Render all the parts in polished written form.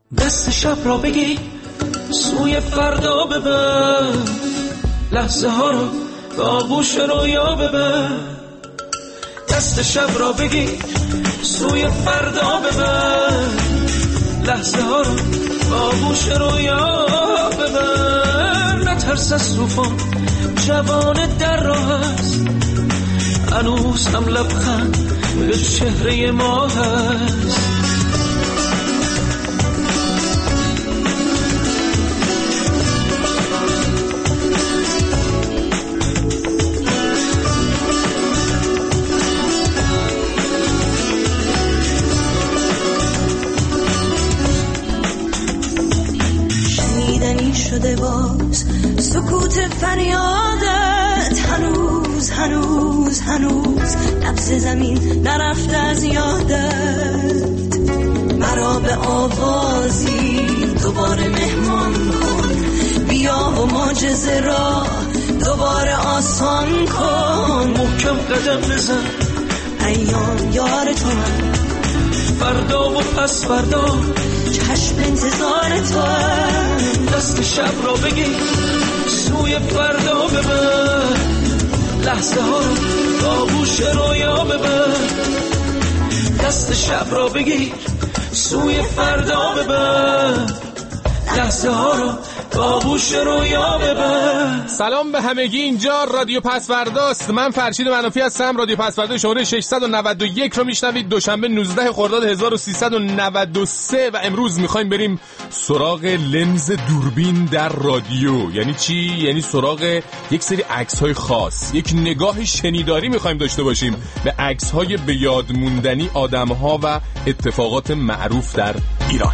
دست شب را بگی سوی فردا ببر، لحظه ها رو به آغوش رویا ببر. دست شب را بگی سوی فردا ببر، لحظه ها رو به آغوش رویا ببر. نترس از طوفان، جوان در راه است، هنوز هم لبخند به چهره ما هست. شنیدنی شده باز سکوت فریادت، هنوز هنوز هنوز نبض زمین نرفته از یادت. مرا به آوازی دوباره مهمان کن، بیا و معجزه را دوباره آسان کن. محکم قدم بزن، ایام یار تو هم، فردا و پس فردا چشم انتظار تو هم. دست شب را بگی سوی فردا ببر، لحظه ها رو به آغوش رویا ببر. دست شب را بگیر سوی فردا ببر، لحظه ها رو به آغوش رویا ببر. سلام به همگی، اینجا رادیو پسورداست. من فرشید منافی هستم. رادیو پسوردا شماره 691 رو میشنوید. دوشنبه 19 خرداد 1393 و امروز میخوایم بریم سراغ لنز دوربین در رادیو. یعنی چی؟ یعنی سراغ یک سری عکس‌های خاص، یک نگاه شنیداری میخوایم داشته باشیم به عکس‌های به یاد موندنی آدم‌ها و اتفاقات معروف در ایران.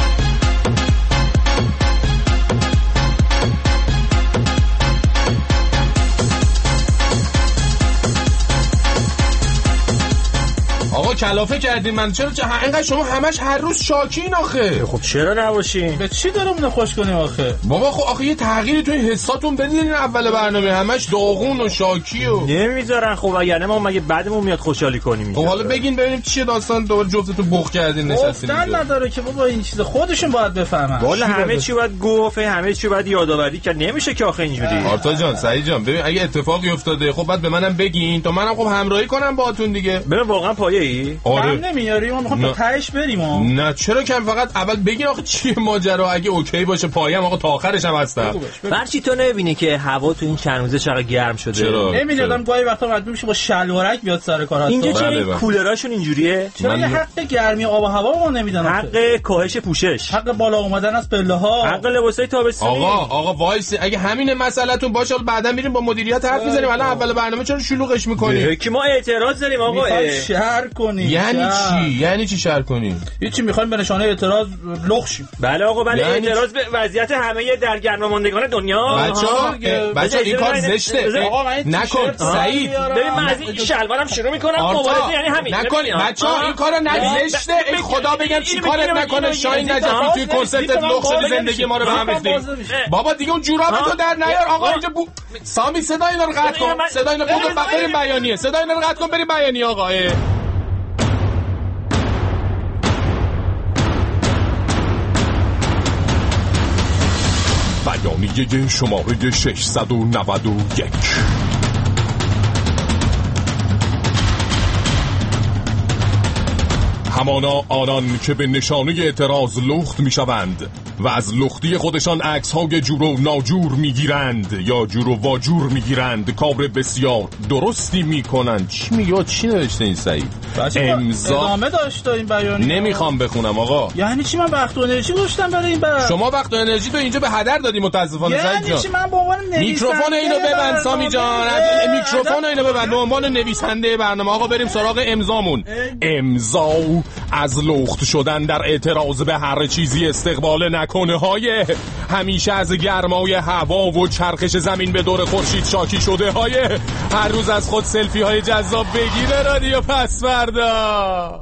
آقا کلافه کردین من. چرا اینقدر شما همش هر روز شاکین آخه؟ خب چرا نباشین؟ به چی دارم خوش کنیم آخه؟ بابا خب آخه یه تغییری تو این حساتون بدین. اول برنامه همش داغون و شاکی و نمیذارن. خب اگر ما مگه بعدمون میاد خوشحالی کنیم؟ خب حالا بگین ببینیم چیه داستان. دوباره جفتتون بخ کردین نشستین اینجا. گفتن نداره که بابا این چیز خودشون باید بفهمن. والا همه چی باید گفت، همه چی باید یادآوری کرد. نمیشه که آخه اینجوری. آرتا جان، سعید جان، ببین اگه اتفاقی افتاده خب بعد به منم بگین تا منم خب همراهی کنم باهاتون دیگه. ببین واقعا پایه‌ای؟ آره. نمیاریم ما میخوام تا تهش بریم. نه چرا کم، فقط اول بگین آخه چیه ماجرا. اگه اوکی باشه پایم آقا تا آخرش هم هستم. برچی تو نمیبینی که هوا تو این چند روزه چقدر گرم شده؟ چرا؟ نمیدونم گاهی وقتا مجبور میشه با شلوارک بیاد سر کار. اینجا چرا کولراشون اینجوریه؟ چرا یه حق گرمی آب و هوا ما نمیدن؟ حق کاهش پوشش، حق بالا اومدن از پله ها، حق لباسای تابستونی. آقا وایس، اگه همین مسئلهتون باشه بعدا میریم با مدیریت حرف میزنیم. الان اول برنامه چرا شلوغش میکنی؟ که ما اعتراض داریم آقا. شهر کنیم. یعنی چی شهر کنیم؟ هیچی میخوایم به نشانه اعتراض لخ شیم. بله آقا، بله اعتراض به وضعیت همه درگرم ماندگان دنیا. بچه‌ها این کار زشته. نکن سعید. ببین من از این شلوارم شروع میکنم مبارزه، یعنی همین. نکن بچه‌ها این کارو نزشته. ای خدا بگم چی کارت نکنه. شاهین نجفی توی کنسرتت لخ شدی، زندگی ما رو به هم ریختی. بابا دیگه اون جورابتو در نیار. آقا اینجا سامی صدای اینا رو قطع کن. صدای اینا رو بریم بیانیه. صدای اینا رو قطع کن بریم بیانیه آقا. بیانیه شماره 691. همانا آنان که به نشانه اعتراض لخت می شوند و از لختی خودشان عکس‌های جور و ناجور می گیرند یا جور و واجور می گیرند، کار بسیار درستی می کنند. چی نوشته این سعید؟ امضا ادامه داشته این بیانیه. نمیخوام بخونم آقا. یعنی چی؟ من وقت و انرژی گذاشتم برای این شما وقت و انرژی تو اینجا به هدر دادی متاسفانه سعید جان. یعنی چی؟ من به عنوان میکروفون اینو ببند سامی جان. میکروفون اینو ببند به عنوان نویسنده برنامه. آقا بریم سراغ امضامون. امضا از لخت شدن در اعتراض به هر چیزی استقبال نکنه های همیشه از گرمای هوا و چرخش زمین به دور خورشید شاکی شده های هر روز از خود سلفی های جذاب بگیره. رادیو پسوردا.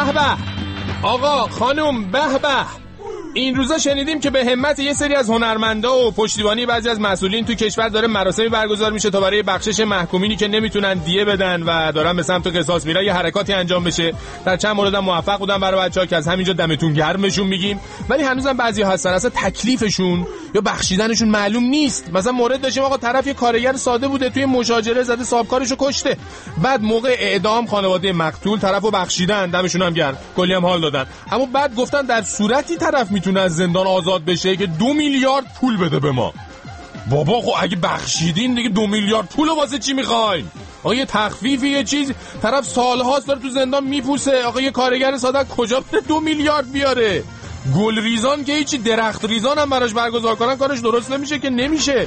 به به آقا خانم، به به. این روزا شنیدیم که به همت یه سری از هنرمندا و پشتیبانی بعضی از مسئولین تو کشور داره مراسمی برگزار میشه تا برای بخشش محکومینی که نمیتونن دیه بدن و دارن به سمت قصاص میرن یه حرکاتی انجام بشه. در چند مورد هم موفق بودن برای بچه‌ها که از همینجا دمتون گرمشون میگیم، ولی هنوزم بعضیا هستن اصلا تکلیفشون یا بخشیدنشون معلوم نیست. مثلا مورد داشتیم آقا طرف یه کارگر ساده بوده، توی مشاجره زده صاحبکارشو کشته، بعد موقع اعدام خانواده مقتول طرفو بخشیدن، دمشون هم گرم، کلی هم حال دادن. اما بعد گفتن در صورتی طرف میتونه از زندان آزاد بشه که 2 میلیارد پول بده به ما. بابا خب اگه بخشیدین دیگه 2 میلیارد پول واسه چی میخواین؟ آقا یه تخفیفی یه چیز، طرف سالهاست داره تو زندان میپوسه. آقا یه کارگر ساده کجا بره 2 میلیارد بیاره؟ گل ریزان که هیچی، درخت ریزان هم براش برگزار کنن کارش درست نمیشه که نمیشه.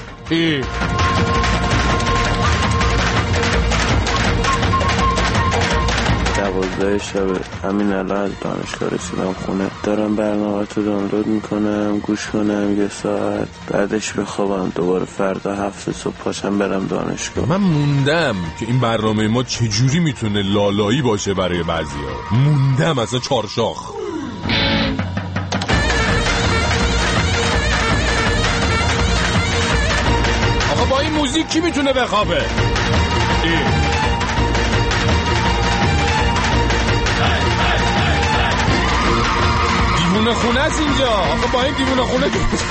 12 شب همین الان از دانشگاه رسیدم خونه، دارم برنامه تو دانلود میکنم گوش کنم یه ساعت، بعدش بخوابم، دوباره فردا 7 صبح پاشم برم دانشگاه. من موندم که این برنامه ما چجوری میتونه لالایی باشه برای بعضیا. موندم اصلا چارشاخ. آقا با این موزیک کی میتونه بخوابه؟ دیوونه خونه است اینجا. آقا با این دیوونه خونه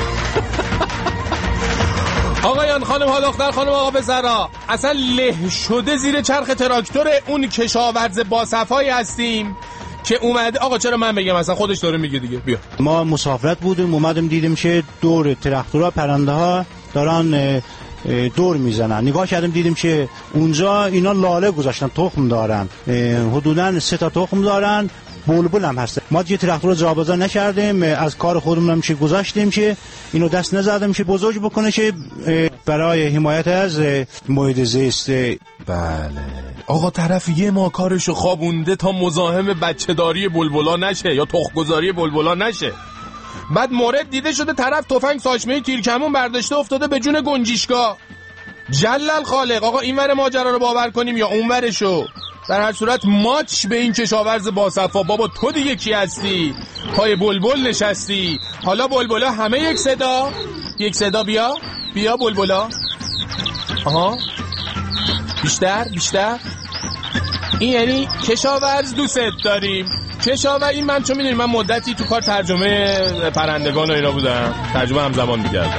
آقایان، خانم ها، دختر خانم آقا پسرا، اصلا له شده زیر چرخ تراکتور اون کشاورز با صفایی هستیم که اومده. آقا چرا من بگم، اصلا خودش داره میگه دیگه. بیا ما مسافرت بودیم، اومدیم دیدیم که دور تراکتورها پرنده ها دارن دور میزنن. نگاه کردیم دیدیم که اونجا اینا لاله گذاشتن، تخم دارن، حدوداً 3 تا تخم دارن، بلبل هم هست. ما دیگه تراکتور رو جابجا نکردیم، از کار خودمون هم که گذاشتیم که اینو دست نزدیم که بزرگ بکنه که برای حمایت از محیط زیست. بله آقا، طرف یه ما کارشو خوابونده تا مزاحم بچه‌داری بلبلا نشه یا تخم‌گذاری بلبلا نشه. بعد مورد دیده شده طرف تفنگ ساچمه تیرکمون برداشته افتاده به جون گنجیشگاه. جلل خالق. آقا این ور ماجرا رو باور کنیم یا اون ورشو؟ در هر صورت ماچ به این کشاورز باصفا. بابا تو دیگه کی هستی؟ پای بلبل نشستی. حالا بلبلا همه یک صدا بیا بلبلا. آها بیشتر این یعنی کشاورز دوست داریم. کشاورز این من چون میدونی من مدتی تو کار ترجمه پرندگان و اینا بودم، ترجمه همزمان میکردم.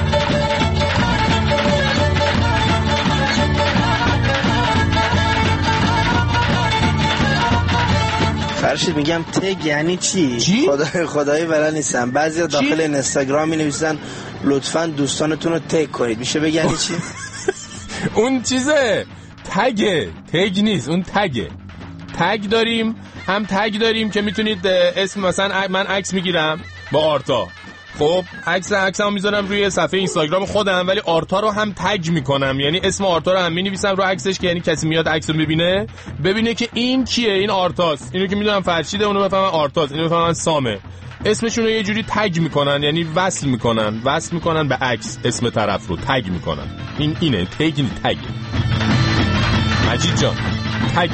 فرشید میگم تگ یعنی چی؟ خدایی بلد نیستم. بعضیا داخل اینستاگرام مینویسن لطفاً دوستانتون رو تگ کنید. میشه بگی یعنی چی؟ اون چیزه تگ نیست، اون تگ داریم. هم تگ داریم که میتونید اسم، مثلا من عکس میگیرم با آرتا، خب عکسمو میذارم روی صفحه اینستاگرام خودم، ولی آرتا رو هم تگ میکنم، یعنی اسم آرتا رو هم مینویسم رو عکسش که یعنی کسی میاد عکس رو ببینه که این کیه، این آرتاست. اینو که میدونم فرشیده، اونو بفهمن آرتاست، اینو بفهمن سامه. اسمشون رو یه جوری تگ میکنن، یعنی وصل میکنن به عکس، اسم طرف رو تگ میکنن. اینه تگ مجید جان، تگ.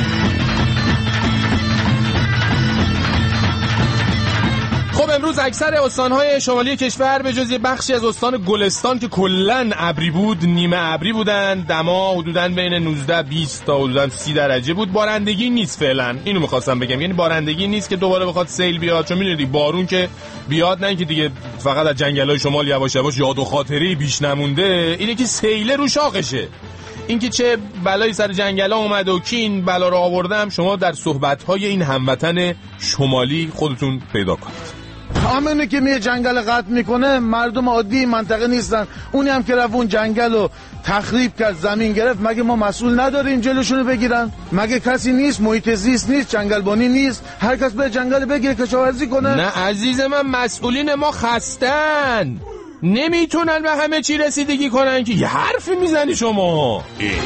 خب امروز اکثر استانهای شمالی کشور به جز یه بخشی از استان گلستان که کلن ابری بود، نیمه ابری بودن، دما حدوداً بین 19-20 تا حدوداً 30 درجه بود. بارندگی نیست فعلا، اینو می‌خواستم بگم، یعنی بارندگی نیست که دوباره بخواد سیل بیاد، چون می‌دونید بارون که بیاد نه اینکه دیگه فقط از جنگل‌های شمال یواش یواش یاد و خاطره بیش نمونده، اینه که سیل رو شاخشه. اینکه چه بلایی سر جنگلا اومده و کی این بلا رو آوردم، شما در صحبت‌های این هموطن شمالی خودتون پیدا کنید. همینه که میه جنگل قطع میکنه، مردم عادی منطقه نیستن. اونی هم که رفت اون جنگل رو تخریب کرد، زمین گرفت، مگه ما مسئول نداریم جلوشونو بگیرن؟ مگه کسی نیست؟ محیط زیست نیست؟ جنگلبانی نیست؟ هر کس به جنگل بگیره کشاورزی کنه؟ نه عزیز من، مسئولین ما خستن، نمیتونن به همه چی رسیدگی کنن که یه حرفی میزنی شما.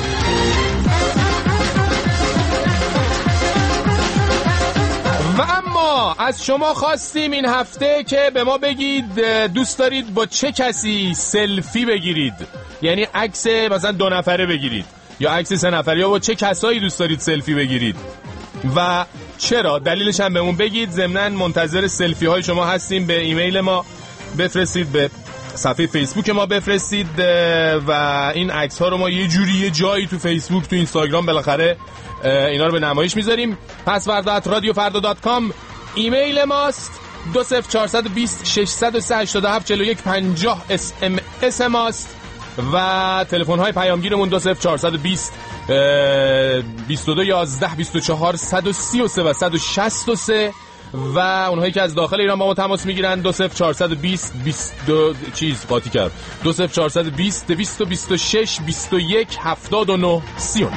و اما از شما خواستیم این هفته که به ما بگید دوست دارید با چه کسی سلفی بگیرید، یعنی عکس مثلا 2 نفره بگیرید یا عکس 3 نفره، یا با چه کسایی دوست دارید سلفی بگیرید. و چرا؟ دلیلش هم بهمون بگید. ضمناً منتظر سلفی های شما هستیم. به ایمیل ما بفرستید، به صفحه فیسبوک ما بفرستید و این عکس ها رو ما یه جوری یه جایی تو فیسبوک تو اینستاگرام بالاخره اینا رو به نمایش میذاریم. pasvarda@radiofarda.com ایمیل ماست. 20420 603 87 41 50 SMS ماست و تلفن های پیامگیرمون 20420 22 11 24 133 و 163 و اونهایی که از داخل ایران با ما تماس میگیرن 20420 22 چیز قاطی کرد 20420 226 21 79 39.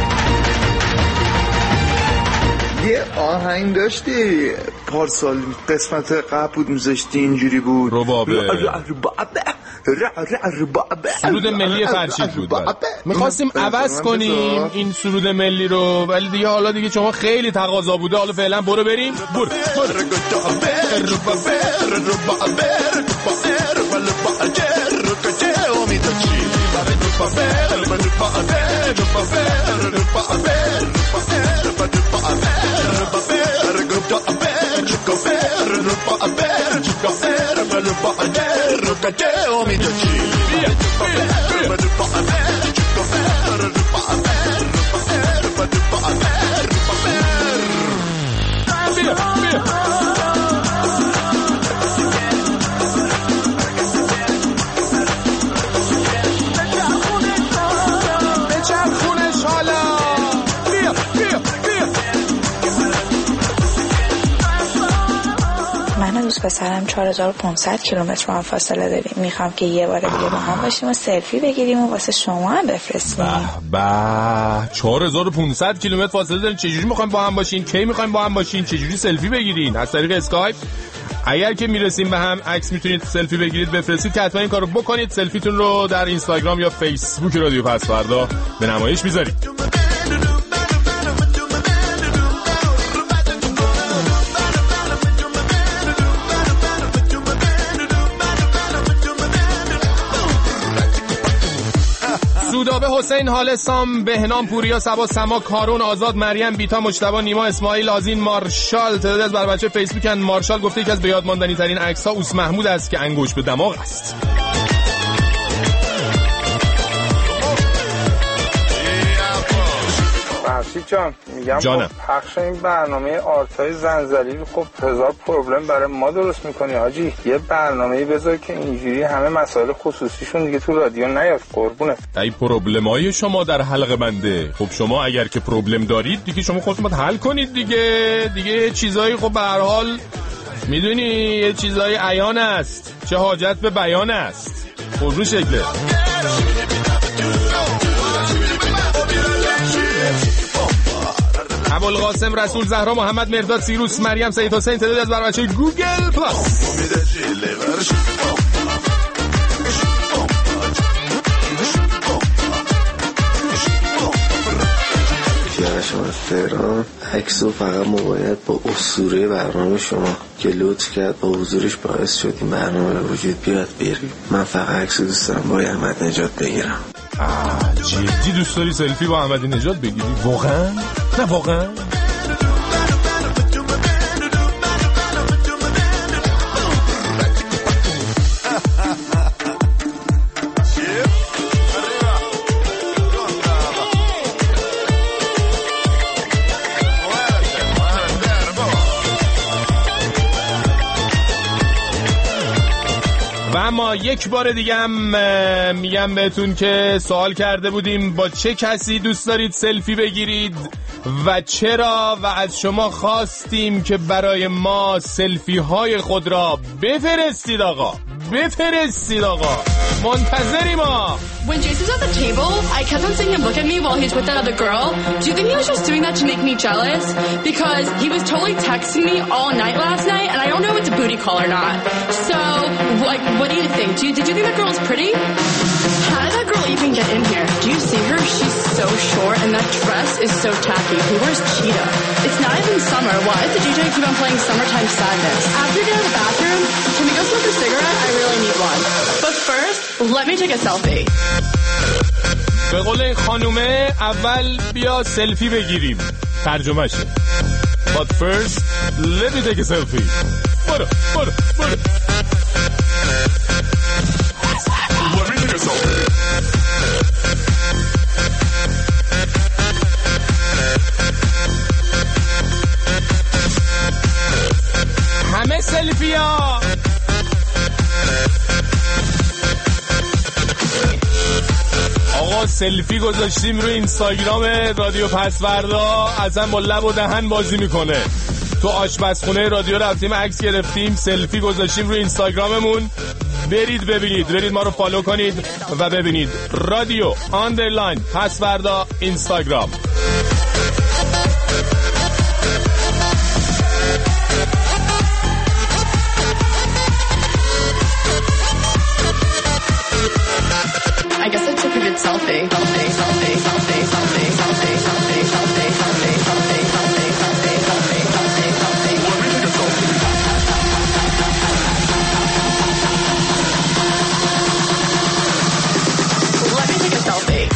یه آهنگ داشتی پارسال قسمت قبل بود میذاشتی اینجوری بود ربابه سرود ملی فرشید بود. میخواستیم عوض کنیم این سرود ملی رو ولی دیگه حالا دیگه شما خیلی تقاضا بوده. حالا فعلا برو بریم. دوست پسرم 4500 کیلومتر با هم فاصله داریم. میخوام که یه بار دیگه با هم باشیم و سلفی بگیریم و واسه شما هم بفرستیم. به 4500 کیلومتر فاصله داریم. چجوری میخوایم با هم باشین؟ کی میخوایم با هم باشین؟ چجوری سلفی بگیرین؟ از طریق اسکایپ. اگر که میرسیم به هم عکس میتونید سلفی بگیرید بفرستید که حتما این کارو بکنید. سلفیتون رو در اینستاگرام یا فیسبوک رادیو پسوردا به نمایش میذارید. سودابه، حسین، حال، سام، بهنام، پوریا، سبا، سما، کارون، آزاد، مریم، بیتا، مجتبی، نیما، اسماعیل، آزین، مارشال. تعداد از بر بچه فیسبوکن. مارشال گفته یکی از به یاد ماندنی ترین عکس ها اوس محمود است که انگوش به دماغ است. فرشید جان میگم خب پخش این برنامه آرتای زنجلیل خب هزار پروبلم برای ما درست میکنی حاجی. یه برنامه‌ای بذار که اینجوری همه مسائل خصوصیشون دیگه تو رادیو نیاد قربونه. ای پروبلمای شما در حلقه بنده. خب شما اگر که پروبلم دارید دیگه شما خودتون باید حل کنید دیگه چیزایی خب به هر حال میدونی یه چیزای عیان است. چه حاجت به بیان است. قربون شکله. ابوالقاسم، رسول، زهرا، محمد، مرداد، سیروس، مریم، سید حسین. تعداد از بچه گوگل پلاس. شما از تهران عکسو فقط باید با اسطوره برنامه شما که لطف کرد با حضورش باعث شد این برنامه به وجود بیاد بریم. من فقط عکسو دوست دارم با احمد نژاد بگیرم. جدی دوست داری سلفی با احمد نژاد بگیری؟ واقعا؟ نه واقعا؟ اما یک بار دیگه هم میگم بهتون که سوال کرده بودیم با چه کسی دوست دارید سلفی بگیرید و چرا، و از شما خواستیم که برای ما سلفی های خود را بفرستید آقا. منتظری ما. When Jason was at the table, I kept on seeing him look at me while he's with that other girl. Do you think he was just doing that to make me jealous? Because he was totally texting me all night last night, and I don't know if it's a booty call or not. So, like, what do you think? Did you think that girl was pretty? How did that girl even get in here? Do you see her? She's so short, and that dress is so tacky. Who wears cheetah? It's not even summer. Why does the DJ keep on playing Summertime Sadness? After you get out of the bathroom, can we go smoke a cigarette? I really need one. But first, let me take a selfie. به قول این خانومه اول بیا سلفی بگیریم. ترجمه شه. But first, let me take a selfie. برو. Let me take a selfie. همه سلفی ها. آقا سلفی گذاشتیم روی اینستاگرام رادیو پسوردا، ازم با لب و دهن بازی میکنه. تو آشپزخونه رادیو رفتیم عکس گرفتیم، سلفی گذاشتیم روی اینستاگراممون. برید ما رو فالو کنید و ببینید. رادیو آندرلاین پسوردا اینستاگرام. I guess I took a good selfie. Let me take a selfie.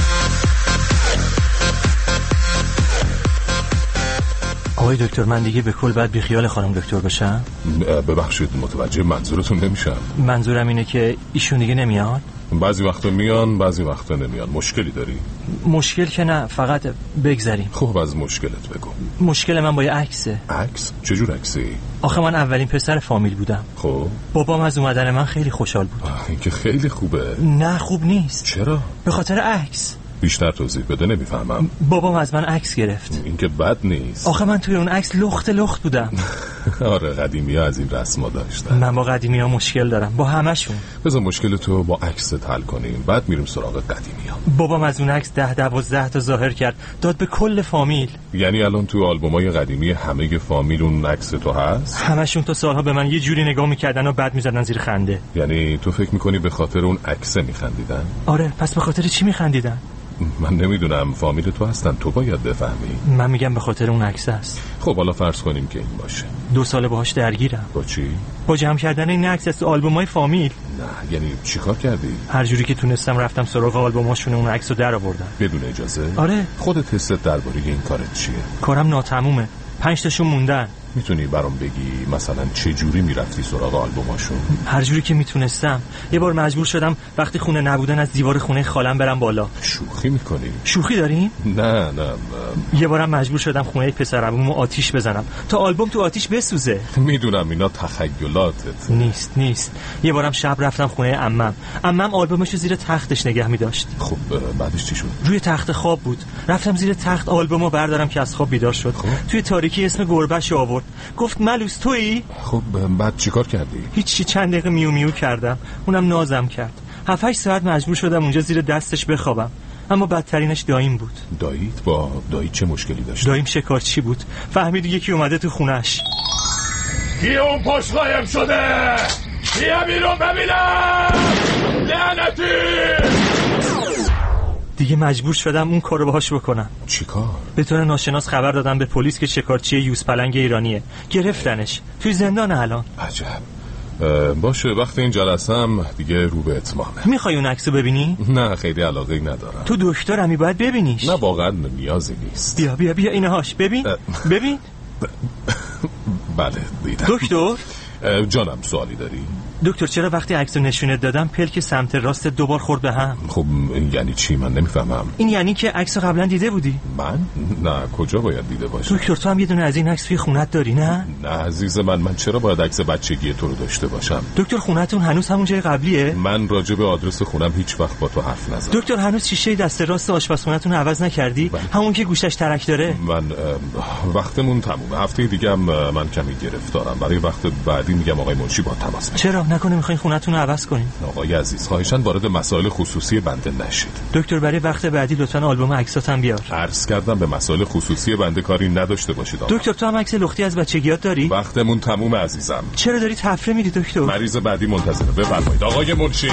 آقای دکتر، من دیگه به کل باید بیخیال خانم دکتر بشم؟ ببخشید متوجه منظورتون نمیشم. منظورم اینه که ایشون دیگه نمیاد؟ بعضی وقتا میان، بعضی وقتا نمیان. مشکلی داری؟ مشکل که نه، فقط بگذریم. خب از مشکلت بگو. مشکل من با یه عکسه. عکس؟ چجور عکسی؟ آخه من اولین پسر فامیل بودم. خب بابام از اومدن من خیلی خوشحال بود. این که خیلی خوبه. نه خوب نیست. چرا؟ به خاطر عکس. بیشتر توضیح بده، نمیفهمم. بابام از من عکس گرفت. این که بد نیست. آخه من توی اون عکس لخت بودم. آره قدیمی‌ها از این رسما داشتن. من با قدیمی‌ها مشکل دارم، با همشون. بذار مشکل تو با عکست حل کنیم، بعد میریم سراغ قدیمی‌ها. بابام از اون عکس 10-12 تا ظاهر کرد، داد به کل فامیل. یعنی الان تو آلبومای قدیمی همه فامیل اون عکس تو هست؟ همشون تا سالها به من یه جوری نگاه می‌کردن و بعد می‌زدن زیر خنده. یعنی تو فکر می‌کنی به خاطر اون عکس می‌خندیدن؟ آره، پس به خاطر چی می‌خندیدن؟ من نمیدونم، فامیل تو هستن، تو باید بفهمی. من میگم به خاطر اون عکس است. خب حالا فرض کنیم که این باشه. 2 سال باهاش درگیرم. با چی؟ با جمع کردن این عکس از آلبومای فامیل. نه یعنی چیکار کردی؟ هر جوری که تونستم رفتم سراغ آلبوماشون، اون عکسو در آوردم. بدون اجازه؟ آره. خودت حست درباره این کارت چیه؟ کارم ناتمومه. 5 تاشون موندن. میتونی برام بگی مثلا چه جوری میرفتی سراغ آلبوماشون؟ هر جوری که میتونستم. یه بار مجبور شدم وقتی خونه نبودن از دیوار خونه خالم برم بالا. شوخی میکنی؟ شوخی داریم؟ نه. یه بارم مجبور شدم خونه پسرعمومو آتیش بزنم تا آلبوم تو آتیش بسوزه. میدونم اینا تخیلاتت. نیست. یه بارم شب رفتم خونه عمم آلبومشو زیر تختش نگه می‌داشت. خب بعدش چی شد؟ روی تخت خواب بود. رفتم زیر تخت آلبومو بردارم که از خواب بیدار شد. توی تاریکی اسم گربه‌شو آورد. گفت ملوس تویی؟ خب بعد چیکار کردی؟ هیچی، چند دقیقه میو کردم. اونم نازم کرد. 7-8 ساعت مجبور شدم اونجا زیر دستش بخوابم. اما بدترینش داییم بود. داییت؟ با دایی چه مشکلی داشت؟ داییم شکارچی بود. فهمید یکی اومده تو خونش. کی اون پشت قایم شده؟ بیا بیرون ببینم! لعنتی! دیگه مجبور شدم اون کارو باهاش بکنم. چیکار؟ به طور ناشناس خبر دادم به پلیس که شکارچی یوز پلنگ ایرانیه. گرفتنش. توی زندان الان. عجب. باشه وقت این جلسم دیگه رو به اتمامه. میخوای اون عکسو ببینی؟ نه خیلی علاقه‌ای ندارم. تو دکترمی باید ببینیش. نه واقعا نیازی نیست. بیا اینهاش ببین. ببین. بله دیدم. دکتر؟ جانم سوالی داری؟ دکتر چرا وقتی عکسو نشونت دادم پلک سمت راست 2 بار خورد به هم؟ خب این یعنی چی؟ من نمیفهمم. این یعنی که عکسو قبلا دیده بودی؟ من؟ نه کجا باید دیده باشم؟ دکتر تو هم یه دونه از این عکس توی خونت داری نه؟ نه عزیز من چرا باید عکس بچگی تو رو داشته باشم؟ دکتر خونتون هنوز همون جای قبلیه؟ من راجع به آدرس خونم هیچ وقت با تو حرف نزدم. دکتر هنوز شیشه دست راست آشپزخونتون رو عوض نکردی؟ همون که گوشش ترک داره؟ من وقتمون تمومه. هفته دیگه هم من کمی گرفتارم. برای وقت بعدی میگم آقای منشی با تماس بگیره. چرا نکنه میخواین خونتون رو عوض کنین؟ آقای عزیز خواهشاً وارد مسائل خصوصی بنده نشید. دکتر برای وقت بعدی لطفاً آلبوم عکساتم بیار. عرض کردم به مسائل خصوصی بنده کاری نداشته باشید آقا. دکتر تو هم عکس لختی از بچگیات داری؟ وقتمون تمومه عزیزم. چرا داری تفره میدی دکتر؟ مریض بعدی منتظره. بفرمایید آقای منشی.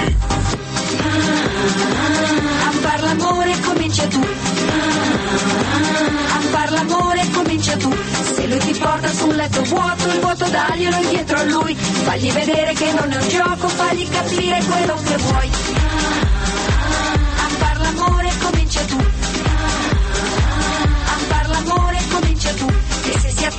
Se lui ti porta su un letto vuoto, il vuoto daglielo indietro a lui. Fagli vedere che non è un gioco, fagli capire quello che vuoi. A far l'amore comincia tu. A far l'amore comincia tu. E se si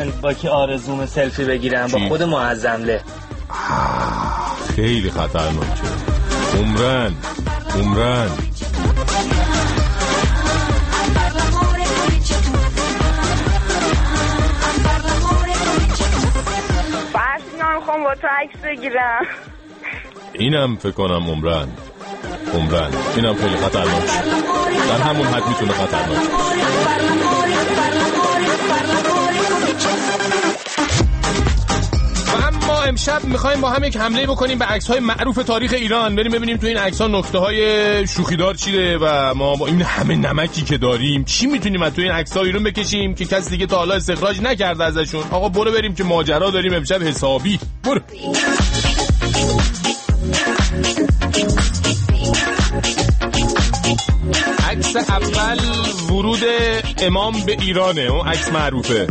با کی آرزوم سلفی بگیرم؟ با خود معظمله. خیلی خطرناکه. عمران میخوام با تو عکس بگیرم. اینم فکر کنم عمران اینم خیلی خطرناکه. در همون حد میتونه خطرناکه. ما امشب میخوایم با هم یک حمله بکنیم به عکس‌های معروف تاریخ ایران. بریم ببینیم تو این عکس‌ها نکته‌های شوخیدار چیه و ما با این همه نمکی که داریم چی میتونیم از تو این عکس‌ها بیرون بکشیم که کسی دیگه تا حالا استخراج نکرده ازشون. آقا برو بریم که ماجرا داریم امشب حسابی. برو. عکس اول ورود امام به ایرانه. اون عکس معروفه.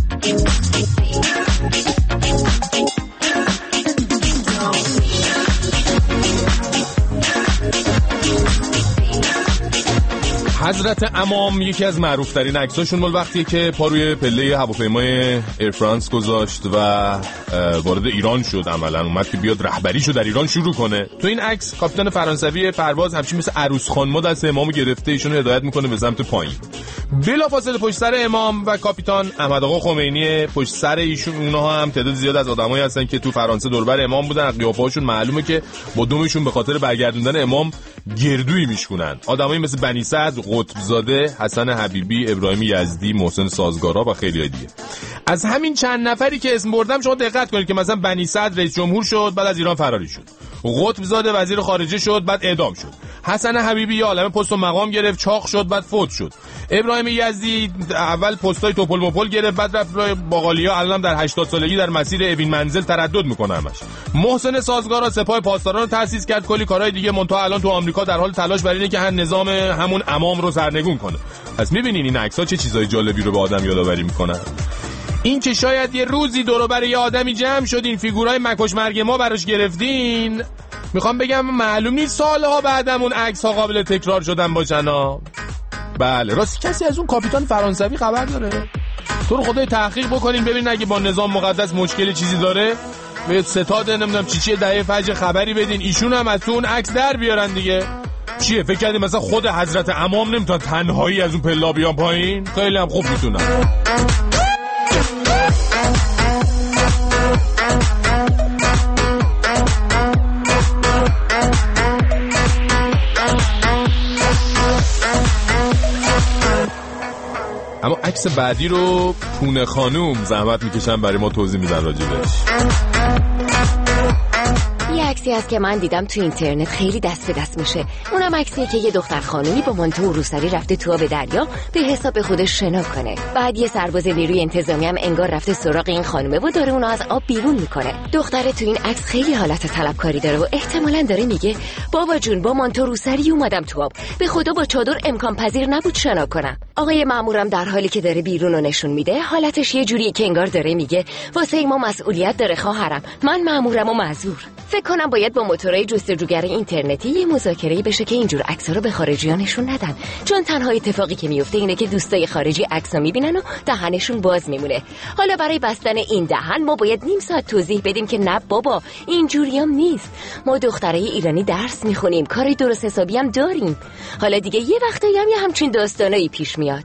حضرت امام یکی از معروف ترین عکساشون مال وقتیه که پا روی پله هواپیمای ایر فرانس گذاشت و وارد ایران شد. عملاً اومد که بیاد رهبریشو در ایران شروع کنه. تو این عکس کاپیتان فرانسوی پرواز همچین مثل عروس خانم دست امامو گرفته ایشونو هدایت میکنه به سمت پایین. بلافاصله پشت سر امام و کاپیتان احمد آقا خمینی پشت سر ایشون. اونها هم تعداد زیاد از آدمایی هستن که تو فرانسه دوربر امام بودن. قیافه‌هاشون معلومه که با دومشون به خاطر برگردوندن امام گردویی میشکنن. آدمایی مثل بنی صدر، قطبزاده، حسن حبیبی، ابراهیم یزدی، محسن سازگارا و خیلی دیگه. از همین چند نفری که اسم بردم شما دقت کنید که مثلا بنی صدر رئیس جمهور شد بعد از ایران فراری شد. قطبزاده وزیر خارجه شد بعد اعدام شد. حسن حبیبی یه عالمه پست و مقام گرفت چاق شد بعد فوت شد. ابراهیم یزدی اول پستای توپل مپل گرفت بعد رفت باقالیا الان در 80 سالگی در مسیر اوین منزل تردد میکنه همش. محسن سازگارا سپاه پاسداران رو تأسیس کرد کلی کارهای دیگه منتها الان تو آمریکا در حال تلاش برای اینه که نظام همون امام رو سرنگون کنه. پس میبینین این عکس‌ها چه چیزای جالبی رو به آدم یادآوری میکنن. این که شاید یه روزی دور و بر یه آدمی جمع شدین فیگورای مکش مرگ ما براش گرفتین. میخوام بگم معلوم نیست سالها بعدم اون عکس‌ها قابل تکرار شدن باشن ها. بله راستی کسی از اون کاپیتان فرانسوی خبر داره؟ تو رو خدای تحقیق بکنین ببینین اگه با نظام مقدس مشکلی چیزی داره به ستاد نمیدونم چی دهه فجر خبری بدین ایشون هم از تو اون عکس در بیارن دیگه. چیه فکر کردی مثلا خود حضرت امام نمیتونن تنهایی از اون پلا بیان پایین؟ خیلی هم خوب میتونن. اما عکس بعدی رو پونه خانوم زحمت میکشن برای ما توضیح میدن راجبش. یه عکسی هست که من دیدم تو اینترنت خیلی دست به دست میشه. اونم عکسیه که یه دختر خانومی با مانتو و روسری رفته تو آب دریا به حساب خودش شنا کنه. بعد یه سرباز نیروی انتظامی هم انگار رفته سراغ این خانومه و داره اونو از آب بیرون میکنه. دختره تو این عکس خیلی حالت طلبکاری داره و احتمالاً داره میگه بابا جون با مانتو و روسری اومدم تو آب. به خدا با چادر امکان پذیر نبود شنا کنم. آقای مامورم در حالی که داره بیرون رو نشون میده حالتش یه جوریه که انگار داره میگه واسه ما مسئولیت داره خواهرم. من مامورم و معذور. فکر کنم باید با موتورهای جستجوگر اینترنتی یه مذاکره‌ای بشه که اینجور عکس‌ها رو به خارجی‌ها نشون ندن. چون تنها اتفاقی که میفته اینه که دوستای خارجی عکس‌ها میبینن و دهنشون باز میمونه. حالا برای بستن این دهن ما باید نیم ساعت توضیح بدیم که نه بابا اینجوریام نیست. ما دخترای ایرانی درس میخونیم، کاری درست حسابی هم داریم. حالا دیگه یه وقتایی هم یه همچین داستانایی پیش میاد.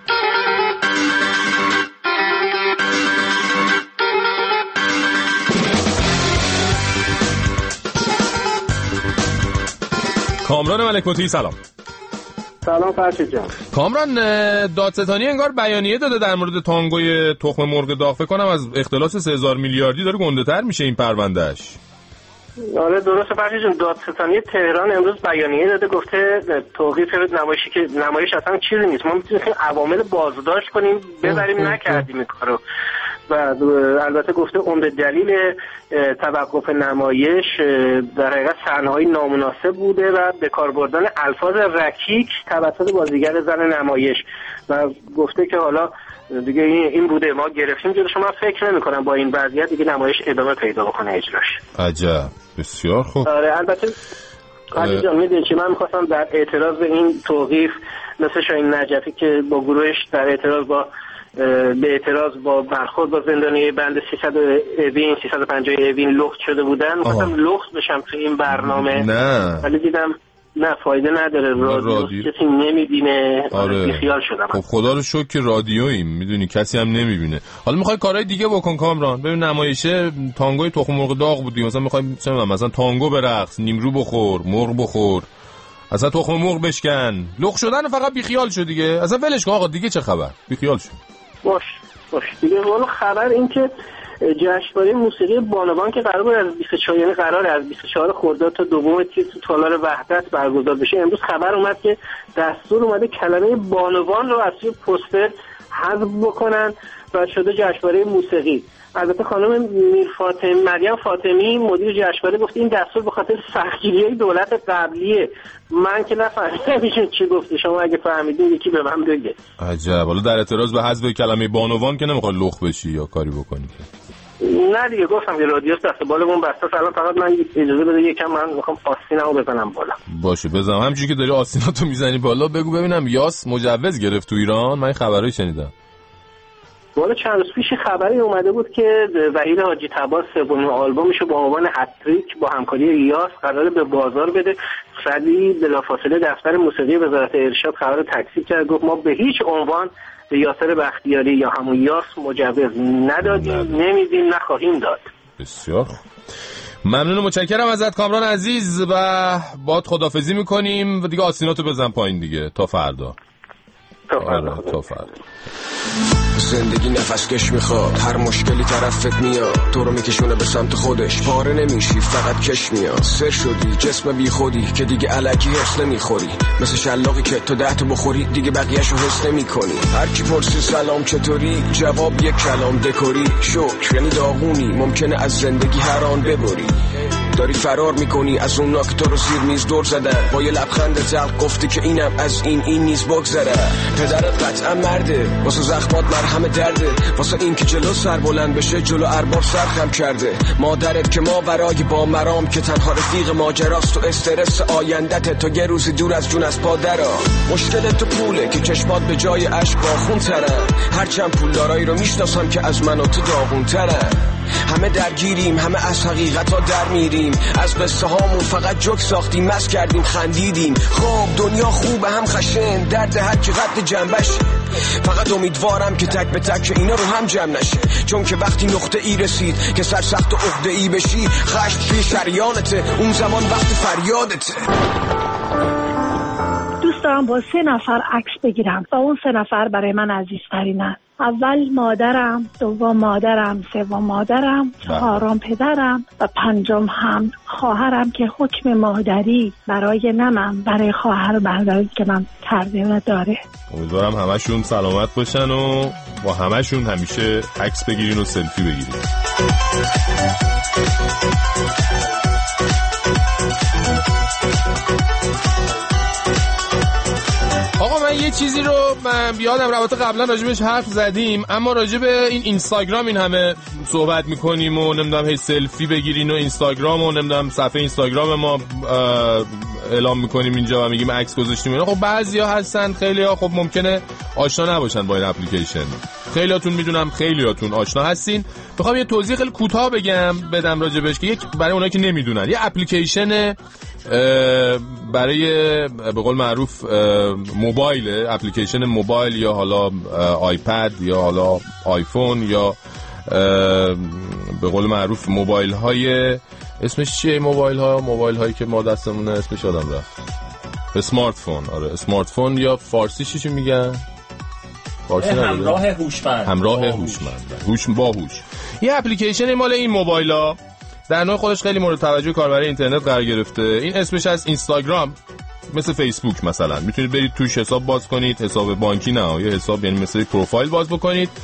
کامران ملک‌مطیعی سلام. سلام فرشید جان. کامران دادستانی انگار بیانیه داده در مورد تانگوی تخم مرغ داغ. فکر کنم از اختلاس 3000 میلیاردی داره گنده‌تر میشه این پروندهش. آره درسته فرشید جان. دادستانی تهران امروز بیانیه داده گفته توقیف نمایشی که نمایش اصلا چیزی نیست. ما میتونیم عوامل بازداشت کنیم ببریم نکردیم این کارو. و البته گفته عمده دلیل توقف نمایش در حقیقت صحنه‌های نامناسب بوده و به کار بردن الفاظ رکیک توسط بازیگر زن نمایش و گفته که حالا دیگه این بوده ما گرفتیم جلوش. من فکر نمی‌کنم با این وضعیت دیگه نمایش ادامه پیدا بکنه اجراش. عجب بسیار خوب. آره البته علی جان میدونی چی من می‌خواستم در اعتراض به این توقیف مثل شاهین نجفی که با گروهش در اعتراض با به اعتراض با برخورد با زندانی بند 350 اوین لخت شده بودن. می‌خواستم لخت بشم تو این برنامه، نه ولی دیدم نه فایده نداره، رادیو کسی نمیبینه. آره. بیخیال شدم. خب خدا رو شکر که رادیوییم، میدونی کسی هم نمیبینه. حالا میخوای کارهای دیگه بکن کامران، ببین نمایشه تانگوی تخم مرغ داغ بودی، مثلا میخوای مثلا تانگو برقص، نیمرو بخور، مرغ بخور، اصلا تخم مرغ بشکن، لخت شدن فقط بیخیال شد دیگه، اصلا ولش کن آقا دیگه چه خبر، بیخیال شد. باش دیگه. والا خبر این که جشنواره موسیقی بانوان که قرار از 24 خرداد تا 2 تیر تو تالار وحدت برگزار بشه، امروز خبر اومد که دستور اومده کلمه بانوان رو از توی پوستر حذف بکنن و شده جشنواره موسیقی. البته خانم مریم فاطمی مدیر جشنواره گفت این دستور به خاطر سختگیری دولت قبلیه. من که نفهمیدم ایشون چی گفته، شما اگه فهمیدین یکی به من بگه. عجب. حالا در اعتراض به حذف کلمه بانوان که نمیخواد لخت بشی یا کاری بکنی که. نه دیگه گفتم که رادیو دست بالمون بسته، الان فقط من اجازه بده یکم من میخوام آستینمو بزنم بالا. باشه بزن، همونجوری که داری آستیناتو میزنی بالا بگو ببینم یاس مجوز گرفت تو ایران. من خبرایی شنیدم. والا چند روز پیش خبری اومده بود که وحید حاجی طباس سومین آلبومشو با عنوان هتریک با همکاری یاس قراره به بازار بده. سریع بلافاصله دفتر موسیقی وزارت ارشاد خبر رو تکذیب کرد، گفت ما به هیچ عنوان به یاسر بختیاری یا همون یاس مجوز ندادیم، نمیدیم، نخواهیم داد. بسیار ممنون و متشکرم ازت کامران عزیز و باهات خداحافظی میکنیم و دیگه آستیناتو بزن پایین دیگه تا فردا. تا فردا. زندگی نفس کش میخواد، هر مشکلی طرفت میاد، تو رو میکشونه به سمت خودش، پاره نمیشی فقط کش میاد. سر شدی جسم بی خودی که دیگه الکی هرس نمیخوری، مثل شلاقی که تو 10 تا بخوری دیگه بقیه‌شو حس نمیکنی. هر کی پرسی سلام چطوری، جواب یک کلام دکوری. شکر یعنی داغونی، ممکنه از زندگی هر آن ببری. داری فرار میکنی از اونا که تو رو زیر میز دور زدن، با یه لبخند زلق گفتی که اینم از این نیز بگذره. پدرت قطعا مرده، واسه زخمات مرهم درده، واسه این که جلو سر بلند بشه جلو ارباب سرخم کرده. مادرت که ماورای با مرام که تنها رفیق ماجراست، تو استرس آیندت تا یه روزی دور از جون از پادرا. مشکل تو پوله که چشمات به جای اشک با خون ترن، هرچند پولدارایی رو میشناسم که از من و تو داغون ترن. همه درگیریم، همه از حقیقت ها در میریم، از قصه هامون فقط جوک ساختیم، مست کردیم خندیدیم. خب دنیا خوبه هم خشن، درد هر کی قد جنبش. فقط امیدوارم که تک به تک اینا رو هم جمع نشه، چون که وقتی نقطه ای رسید که سرسخت و عقده ای بشی، خشم توی شریانته، اون زمان وقت فریادته. دوست دارم با 3 نفر عکس بگیرم و اون 3 نفر برای من عزیزترینن. اول مادرم، دوم مادرم، سوم مادرم، چهارم پدرم و پنجم هم خواهرم که حکم مادری برای نمم برای خواهر برادری که من کردم داره. امیدوارم همشون سلامت باشن و با همشون همیشه عکس بگیرین و سلفی بگیرین. آقا من یه چیزی رو بیادم روابط قبلا راجبش حرف زدیم، اما راجب این اینستاگرام این همه صحبت میکنیم و نمیدونم هی سلفی بگیرین و اینستاگرام و نمیدونم صفحه اینستاگرام ما اعلام میکنیم اینجا و میگیم عکس گذاشتیم. خب بعضیا هستن، خیلیا خب ممکنه آشنا نباشن با این اپلیکیشن، خیلیاتون میدونم خیلیاتون آشنا هستین. میخوام یه توضیح خیلی کوتاه بدم راجبش که یک برای اونایی که نمیدونن، یه اپلیکیشن برای به قول معروف موبایل، اپلیکیشن موبایل یا حالا آیپد یا حالا آیفون یا به قول معروف موبایل های اسمش چیه؟ موبایل هایی که ما دستمونه اسمش آدم رفت، اسمارت فون. آره اسمارت فون یا فارسیش چی میگن؟ همراه هوشمند. همراه هوشمند، باهوش. یه اپلیکیشن مال این موبایلا در نوع خودش خیلی مورد توجه کاربر اینترنت قرار گرفته. این اسمش از اینستاگرام، مثل فیسبوک مثلا میتونید برید توش حساب باز کنید، حساب بانکی نه، یه حساب یعنی مثل پروفایل باز بکنید،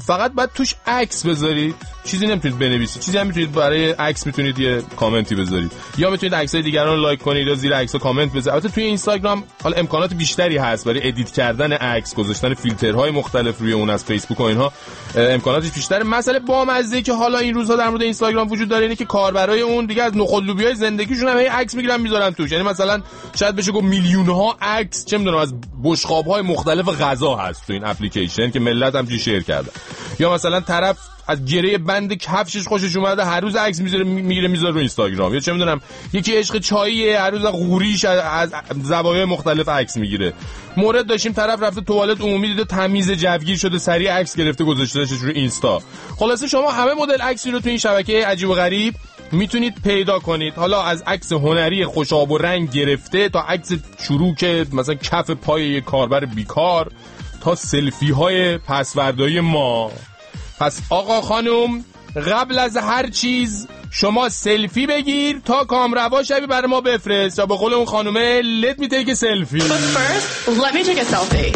فقط باید توش عکس بذارید، چیزی نمیتونید بنویسید، چیزی هم میتونید برای عکس میتونید یه کامنتی بذارید یا میتونید عکسای دیگران رو لایک کنید یا زیر عکس‌ها کامنت بذارید. البته توی اینستاگرام حالا امکانات بیشتری هست برای ادیت کردن عکس، گذاشتن فیلترهای مختلف روی اون، از فیسبوک و اینها امکاناتش بیشتره. مسئله بامزه که حالا این روزها در مورد اینستاگرام وجود داره اینه که کاربرای اون دیگه از نخل لوبیای زندگیشون هم عکس میگیرن میذارن توش. یعنی مثلا شاید بشه گفت میلیون‌ها عکس چه میدونم از بشقاب‌های مختلف غذا هست تو این اپلیکیشن که ملت هم شیر کردن. یا مثلا طرف از گره بند کفشش خوشش اومده هر روز عکس میگیره میذاره رو اینستاگرام. یا چه میدونم یکی عشق چاییه هر روز قوریش از زوایای مختلف عکس میگیره. مورد داشتیم طرف رفته توالت عمومی دیده تمیز جوگیر شده سریع عکس گرفته گذاشتهش رو اینستا. خلاصه شما همه مدل عکسی رو تو این شبکه عجیب و غریب میتونید پیدا کنید، حالا از عکس هنری خوشاب و رنگ گرفته تا عکس چروک مثلا کف پای یک کاربر بیکار تا سلفی های پسوردهای ما. پس آقا خانم قبل از هر چیز شما سلفی بگیر تا کامروا شبی برای ما بفرست، یا به قول اون خانومه let me take a selfie. But first, let me take a selfie.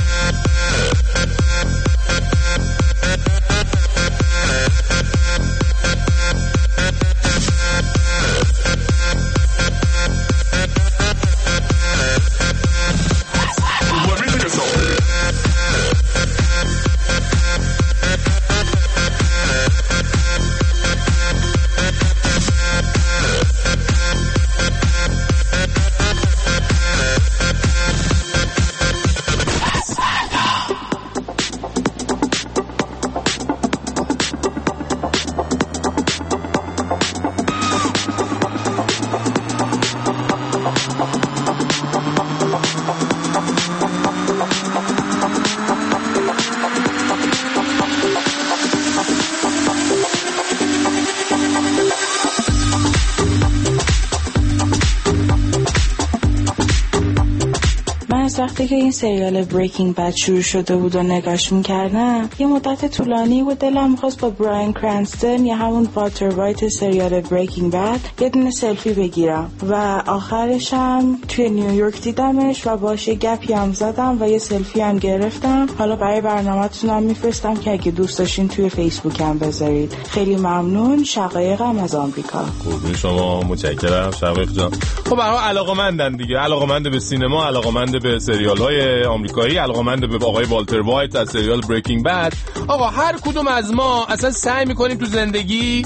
وقتی که این سریال بریکینگ بد شروع شده بود و نگاش میکردم یه مدت طولانی بود دلم میخواست با براین کرنستون یا همون والتر وایت سریال بریکینگ بد یه دونه سلفی بگیرم و آخرش هم توی نیویورک دیدمش و باهاش گپی هم زدم و یه سلفی هم گرفتم. حالا برای برنامه‌تونم میفرستم که اگه دوست داشتین توی فیسبوک هم بذارید. خیلی ممنون. شقایقم از آمریکا. قربون شما، متشکرم شقایق جان. خب برای علاقه‌مندن دیگه، علاقه‌مند به سینما، علاقه‌مند به سریال‌های آمریکایی، علاقه‌مند به آقای والتر وایت از سریال بریکینگ بد. آقا هر کدوم از ما اصلا سعی می‌کنیم تو زندگی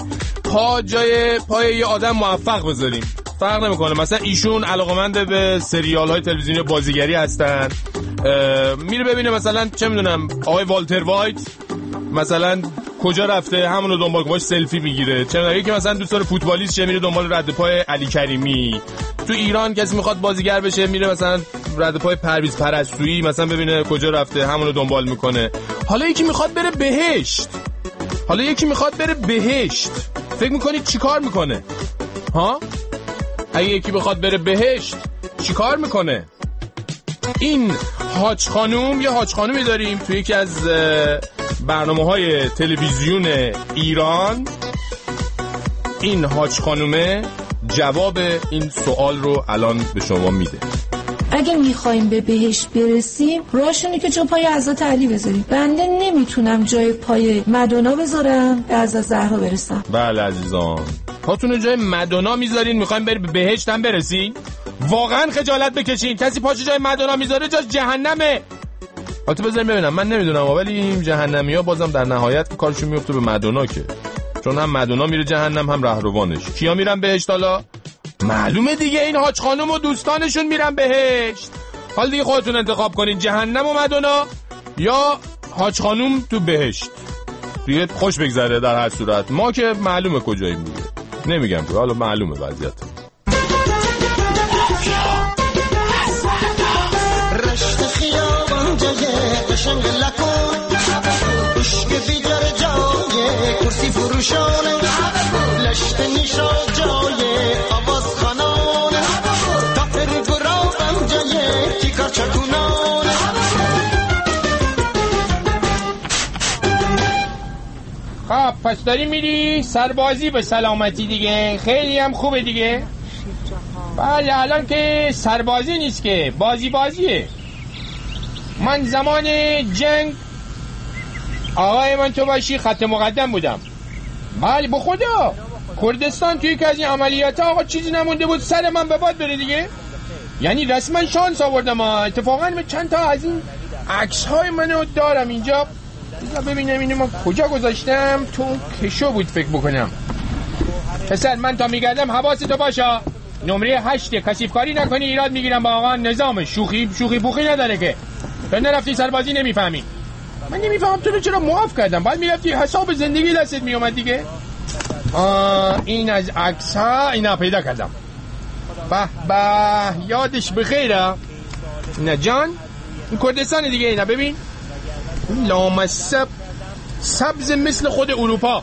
پای یه آدم موفق بذاریم. فرق نمی‌کنه، مثلا ایشون علاقه‌مند به سریال‌های تلویزیونی بازیگری هستن، میره ببینه مثلا چه می‌دونم آقای والتر وایت مثلا کجا رفته همون رو دنبال کنه، سلفی میگیره. چه می‌دونم یکی مثلا دوست داره فوتبالیست شه میره دنبال رد پای علی کریمی. تو ایران کسی میخواد بازیگر بشه میره مثلا رد پای پرویز پرستویی مثلا ببینه کجا رفته همون رو دنبال میکنه. حالا یکی میخواد بره بهشت، فکر میکنید چی کار میکنه؟ ها؟ اگه یکی بخواد بره بهشت چی کار میکنه؟ این حاج خانوم، یه حاج خانومی داریم توی یکی از برنامه‌های تلویزیون ایران. این حاج خانومه جواب این سوال رو الان به شما میده. اگه میخوایم به بهشت برسیم راهشونه که جا پای حضرت علی بذاریم. بنده نمیتونم جای پای مدونا بذارم به حضرت زهرا برسم. بله عزیزان، پاتون جای مدونا میذارین میخوایم به بهشت هم برسین؟ واقعا خجالت بکشین. کسی پاش جای مدونا میذاره جاش جهنمه. البته بذارین ببینم، من نمیدونم ولی این جهنمیا بازم در نهایت که کارشون میفته به مدونا، که چون هم مدونا میره جهنم هم رهروانش. کیا میرن بهشت حالا؟ معلومه دیگه، این حاج خانم و دوستانشون میرن بهشت. حالا دیگه خودتون انتخاب کنین جهنم و مدونا یا حاج خانم تو بهشت. دیگه خوش بگذره در هر صورت. ما که معلومه کجاییم دیگه، نمیگم که حالا معلومه وضعیت. رشت خیابان جای قشنگ لکن عشق بیدار جای کرسی فروشانه لشت نیشا جای آواز خانانه تفر گرابم جای تیکار چکونانه. خب پس داری میری سربازی به سلامتی دیگه، خیلی هم خوبه دیگه. بله الان که سربازی نیست که بازیه. من زمان جنگ آقای من تو باشی خط مقدم بودم. بله به خدا کردستان توی که از این عملیات آقا چیزی نمونده بود سر من به باد بره دیگه. یعنی رسما شانس آوردم. اتفاقا من چند تا از این عکس های منو دارم اینجا. ببینم اینو من کجا گذاشتم. تو کشو بود فکر بکنم. پسر من تا میگردم حواستو باشه. نمره 8 کثیف کاری نکنی ایراد میگیرم با آقا نظام. شوخی پوخی نداره که. تو نرفتی سربازی نمیفهمی. من نمیفهم تو رو چرا معاف کردم. باید میرفتی حساب زندگی دستت میومد دیگه. این از عکس ها اینا پیدا کردم. به یادش بخیره. نه جان این کردستان دیگه. اینا ببین لامصب سبز مثل خود اروپا.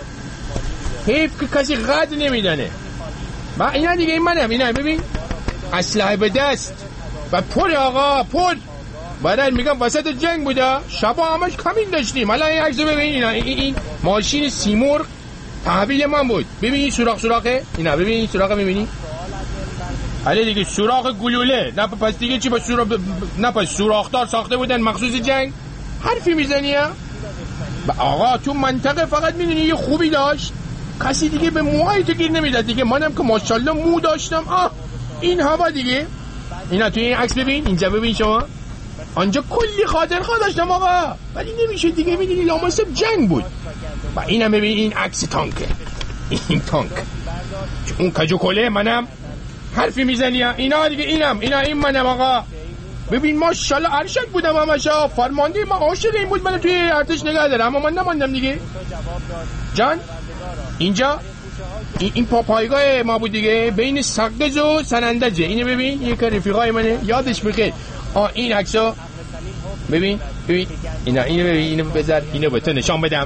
حیف که کسی قدر نمیدنه. با اینا دیگه این منم. اینا ببین اسلحه به دست و پر آقا پر. بعد میگم وسط جنگ بوده. شبا همش کمین داشتیم. حالا این عکسو ببین. اینا این ماشین سیمرغ تحویل من بود. ببین این سوراخه. اینا ببین این سوراخه میبینی. حالا دیگه سوراخ گلوله. نه پس دیگه چی با نه پس سوراخدار ساخته بودن مخصوص جنگ. حرفی میزنی ها؟ آقا تو منطقه فقط میدونی یه خوبی داشت کسی دیگه به موهای تو گیر نمیداد دیگه. منم که ماشاءالله مو داشتم. این هوا دیگه. اینا توی این عکس ببین. اینجا ببین شما. آنجا کلی خاطرخواه داشتم آقا ولی نمیشه دیگه. میدونی لامصب جنگ بود. و اینم ببین این عکس تانکه. این تانک اون کجو کله منم. حرفی میزنی ها؟ اینا دیگه این منم آقا. ببین ماشاءالله ارشد بودم همشا. فرمانده ما عاشق این بود من توی ارتش نگه دارم. اما من نماندم دیگه جان. اینجا این پایگاه ما بود دیگه بین سقز و سنندجه. اینو ببین یک رفیقای منه یادش بخیر. این عکسو ببین اینو ببین. اینو بذار اینو به تو نشان بدم.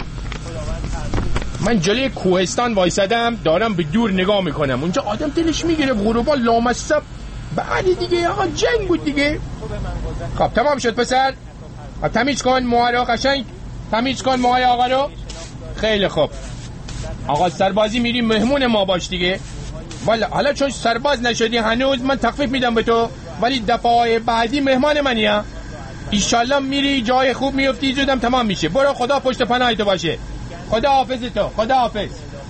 من جلوی کوهستان وایسادم دارم به دور نگاه میکنم. اونجا آدم دلش میگیره غروبا لامصب. بعد دیگه آقا جنگ بود دیگه. خب تمام شد پسر. تمیز کن موهای رو قشنگ. تمیز کن موهای آقا رو. خیلی خوب آقا سربازی میری مهمون ما باش دیگه. والا حالا چون سرباز نشدی هنوز من تخفیف میدم به تو. ولی دفعه بعدی مهمان منی ها. ایشالله میری جای خوب میفتی زودم تمام میشه. برو خدا پشت پناهت باشه. خدا حافظ تو. خدا حافظ.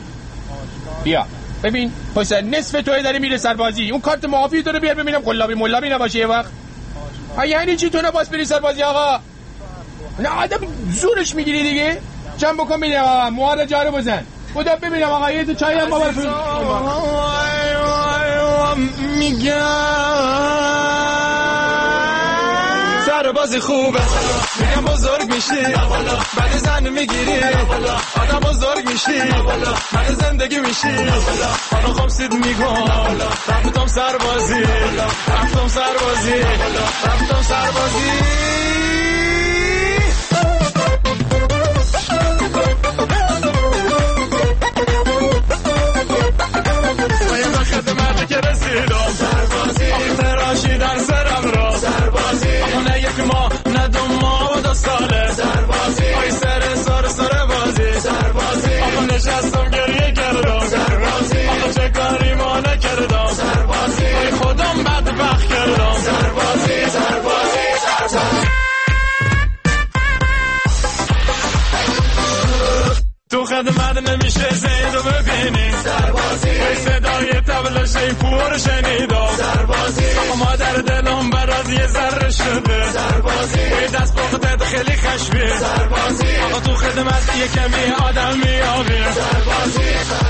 بیا ببین پسر نصف توی داره میره سربازی. اون کارت معافی تو رو بیار ببینم قلابی ملابی نباشه یه وقت. یعنی چی تو نباس بری سربازی آقا؟ نه آدم زورش میگیری دیگه. جمع بکن ببینم آقا. موها جارو بزن. خدا ببینم آقا یه تو چایی هم بابر سربازی خوبه میگم بزرگ میشی بعد زن میگیری آدم بزرگ میشی بعد زندگی میشی حالا خمسید میگم رفتم سربازی باید خدمت که رسیدم سربازی تراشی در سرم را سربازی نه یک ماه نه دو ماه و 2 ساله سربازی آی سر بازی سربازی آقا نشستم گریه کردم سربازی آقا چه کاری ما نکردم سربازی آی خودم بدبخت کردم سربازی تو خدمت نمیشه زید و ببینی سربازی ای صدای تبل شیپور شنیدم سربازی آقا مادر دلم برات یه ذره شده سربازی ای دست باختت خیلی خشبی سربازی آقا تو خدمت یه کمی آدم میابی سربازی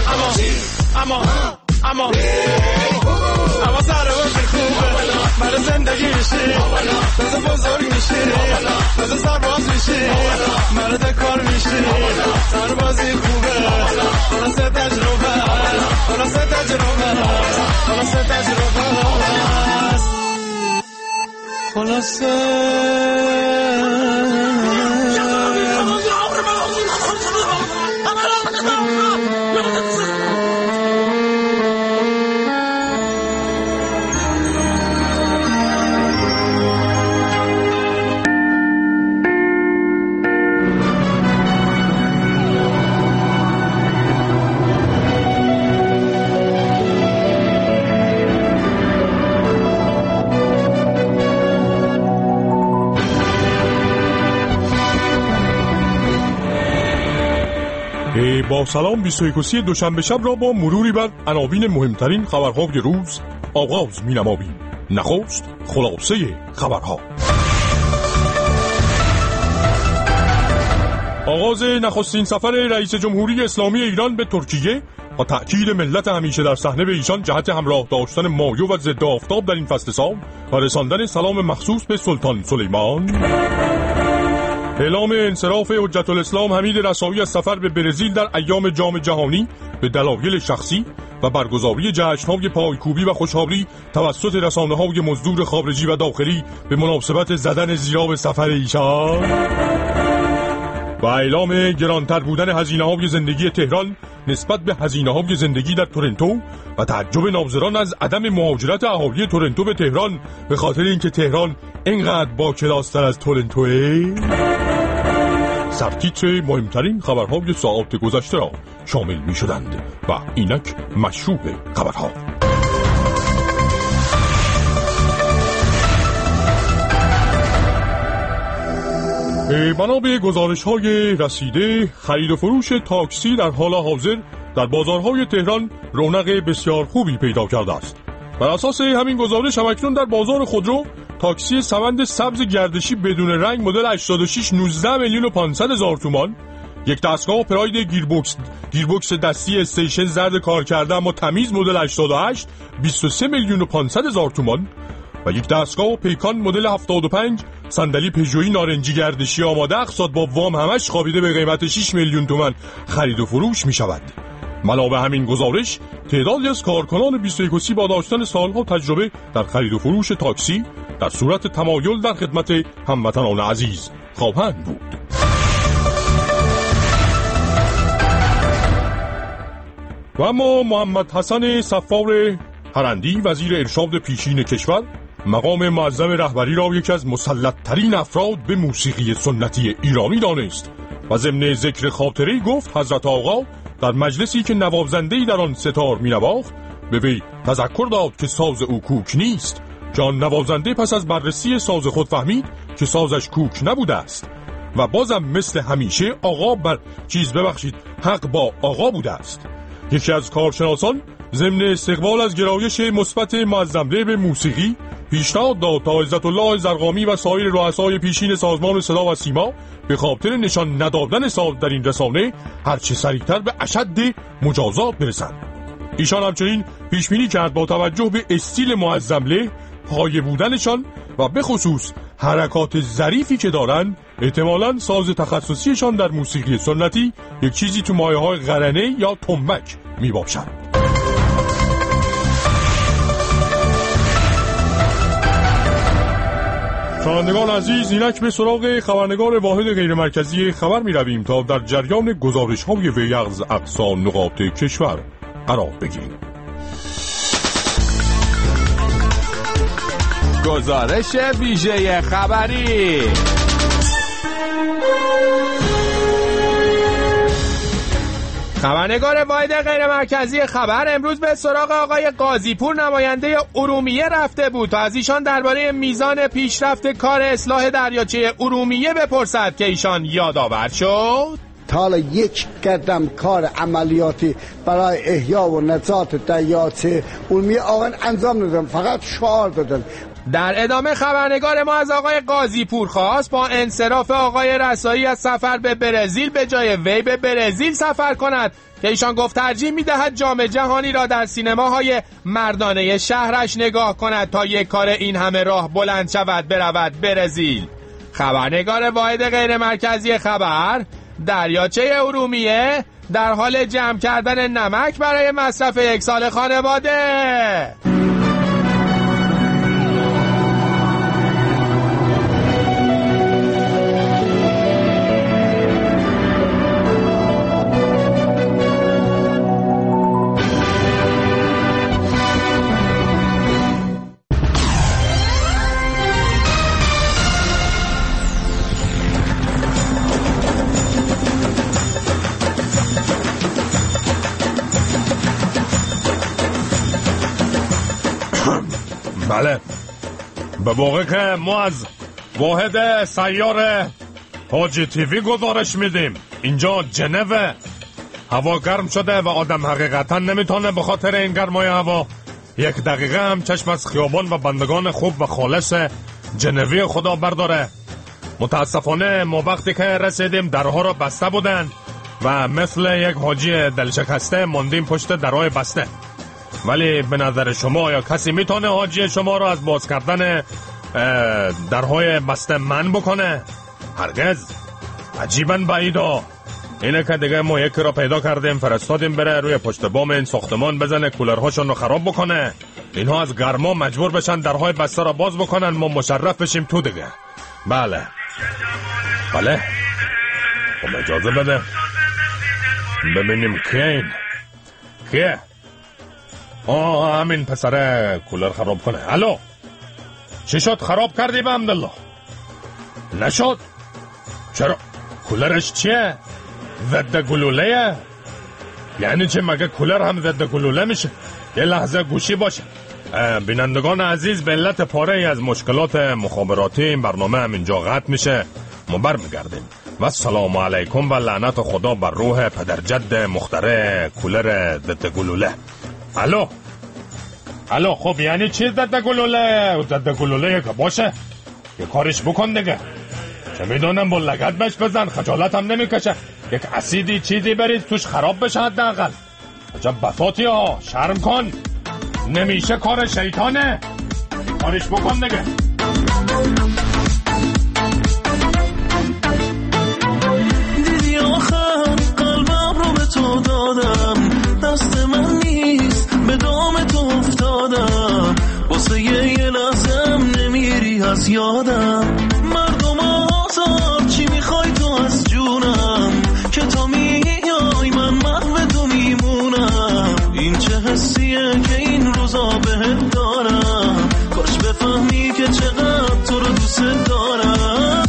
اما سربازی خوبه برای زندگی میشی تازه بزرگ میشی تازه سرباز میشی مرد کار میشی سربازی خوبه خلاصه تجربه با سلام 21 دوشنبه شب را با مروری بر عناوین مهمترین خبرهای روز آغاز می‌نماییم. نخست خلاصه خبرها. آغاز نخستین سفر رئیس جمهوری اسلامی ایران به ترکیه و تأکید ملت همیشه در صحنه به ایشان جهت همراه داشتن مایو و ضد آفتاب در این فصل سال و رساندن سلام مخصوص به سلطان سلیمان. اعلام انصراف حجت الاسلام حمید رسایی از سفر به برزیل در ایام جام جهانی به دلایل شخصی و برگزاری جشن‌های پایکوبی و خوشحالی توسط رسانه‌های مزدور خارجی و داخلی به مناسبت زدن زیراب سفر ایشان. و اعلام گرانتر بودن هزینه‌های زندگی تهران نسبت به هزینه‌های زندگی در تورنتو و تعجب ناظران از عدم مهاجرت اهالی تورنتو به تهران به خاطر اینکه تهران اینقدر با کلاس‌تر از تورنتوئه. سرتیتر مهمترین خبرهای ساعات گذشته را شامل می‌شدند و اینک مشروع خبرها. بنا به گزارش‌های رسیده، خرید و فروش تاکسی در حال حاضر در بازارهای تهران رونق بسیار خوبی پیدا کرده است. بر اساس همین گزارش همکنون در بازار خودرو تاکسی سمند سبز گردشی بدون رنگ مدل 86 19,500,000 تومان، یک دستگاه پراید گیربکس دستی استیشن زرد کار کرده اما تمیز مدل 88 23,500,000 تومان و یک دستگاه پیکان مدل 75 صندلی پژویی نارنجی گردشی آماده اقساط با وام همش خوابیده به قیمت 6 میلیون تومان خرید و فروش می شود. علاوه همین گزارش تعدادی از کارکنان 21 با داشتن سالها تجربه در خرید و فروش تاکسی در صورت تمایل در خدمت هموطنان عزیز خواهند بود. و اما محمد حسن صفار هرندی وزیر ارشاد پیشین کشور مقام معظم رهبری را یکی از مسلط‌ترین افراد به موسیقی سنتی ایرانی دانست و ضمن ذکر خاطره گفت حضرت آقا در مجلسی که نوازنده‌ای در آن ستار می‌نواخت به وی تذکر داد که ساز او کوک نیست، که آن نوازنده پس از بررسی ساز خود فهمید که سازش کوک نبوده است و بازم مثل همیشه حق با آقا بوده است. یکی از کارشناسان ضمن استقبال از گرایش مثبت معظم‌له به موسیقی پیشنهاد داد تا عزت الله زرقامی و سایر رؤسای پیشین سازمان صدا و سیما به خاطر نشان ندادن ساز در این رسانه هرچه سریعتر به اشد مجازات برسند. ایشان همچنین پیشبینی کرد با توجه به استیل معظم‌له، پایه بودنشان و به خصوص حرکات ظریفی که دارن، احتمالاً ساز تخصصیشان در موسیقی سنتی یک چیزی تو مایه‌های قرنه یا تنبک می باشد. شنوندگان عزیز، اینک به سراغ خبرنگار واحد غیر مرکزی خبر می رویم تا در جریان گزارش های وی از اقصا نقاط کشور قرار بگیریم. گزارش ویژه خبری. خبرنگار واحد غیر مرکزی خبر امروز به سراغ آقای قاضی‌پور نماینده ارومیه رفته بود تا از ایشان درباره میزان پیشرفت کار اصلاح دریاچه ارومیه بپرسد که ایشان یادآور شد تا حالا یک قدم کار عملیاتی برای احیا و نجات دریاچه ارومیه آقایان انجام ندادن، فقط شعار دادن. در ادامه خبرنگار ما از آقای قاضی‌پور خواست با انصراف آقای رسایی از سفر به برزیل به جای وی به برزیل سفر کند که ایشان گفت ترجیح می‌دهد جام جهانی را در سینماهای مردانه شهرش نگاه کند تا یک کار این همه راه بلند شود برود برزیل. خبرنگار واحد غیر مرکزی خبر: دریاچه ارومیه در حال جمع کردن نمک برای مصرف یک سال خانواده. بله، به موقع که ما از واحد سیار حاجی تیوی گزارش میدیم، اینجا جنوه هوا گرم شده و آدم حقیقتا نمیتونه به خاطر این گرمای هوا 1 دقیقه هم چشم از خیابان و بندگان خوب و خالص جنوی خدا برداره. متاسفانه ما وقتی که رسیدیم درها را بسته بودن و مثل یک حاجی دلشکسته ماندیم پشت درهای بسته. ولی به نظر شما یا کسی میتونه حاجی شما را از باز کردن درهای بسته من بکنه؟ هرگز. عجیباً بعیدا. اینه که دیگه ما یکی را پیدا کردیم فرستادیم بره روی پشت بام این ساختمان بزنه کولرهاشون رو خراب بکنه، اینها از گرما مجبور بشن درهای بسته را باز بکنن، ما مشرف بشیم تو دیگه. بله خب اجازه بده ببینیم کیه همین پسره کولر خراب کنه. الو چی شد؟ خراب کردی به عبدالله؟ نشد؟ چرا؟ کولرش چیه؟ ضد گلوله؟ یعنی چه مگه کولر هم ضد گلوله میشه؟ یه لحظه گوشی باشه. بینندگان عزیز، به علت پاره از مشکلات مخابراتی این برنامه هم اینجا قطع میشه. ما برمیگردیم و السلام علیکم و لعنت خدا بر روح پدرجد مخترع کولر ضد گلوله. الو خب یعنی چی ضد گلوله؟ ضد گلوله که باشه یه کارش بکن دیگه. چه میدونم با لگد بهش بزن، خجالت هم نمیکشه. یک اسیدی چیزی برید توش خراب بشه حداقل. عجب بساطی ها، شرم کن. نمیشه کار شیطانه، کارش بکن دیگه. دیدی آخر قلبم رو به تو دادم، دست من نیست به دام تو افتادم، واسه یه لحظم نمیری از یادم. مردم آزار چی میخوای تو از جونم، که تو میای من محو تو میمونم. این چه حسیه که این روزا بهت دارم، کاش بفهمی که چقدر تو رو دوست دارم.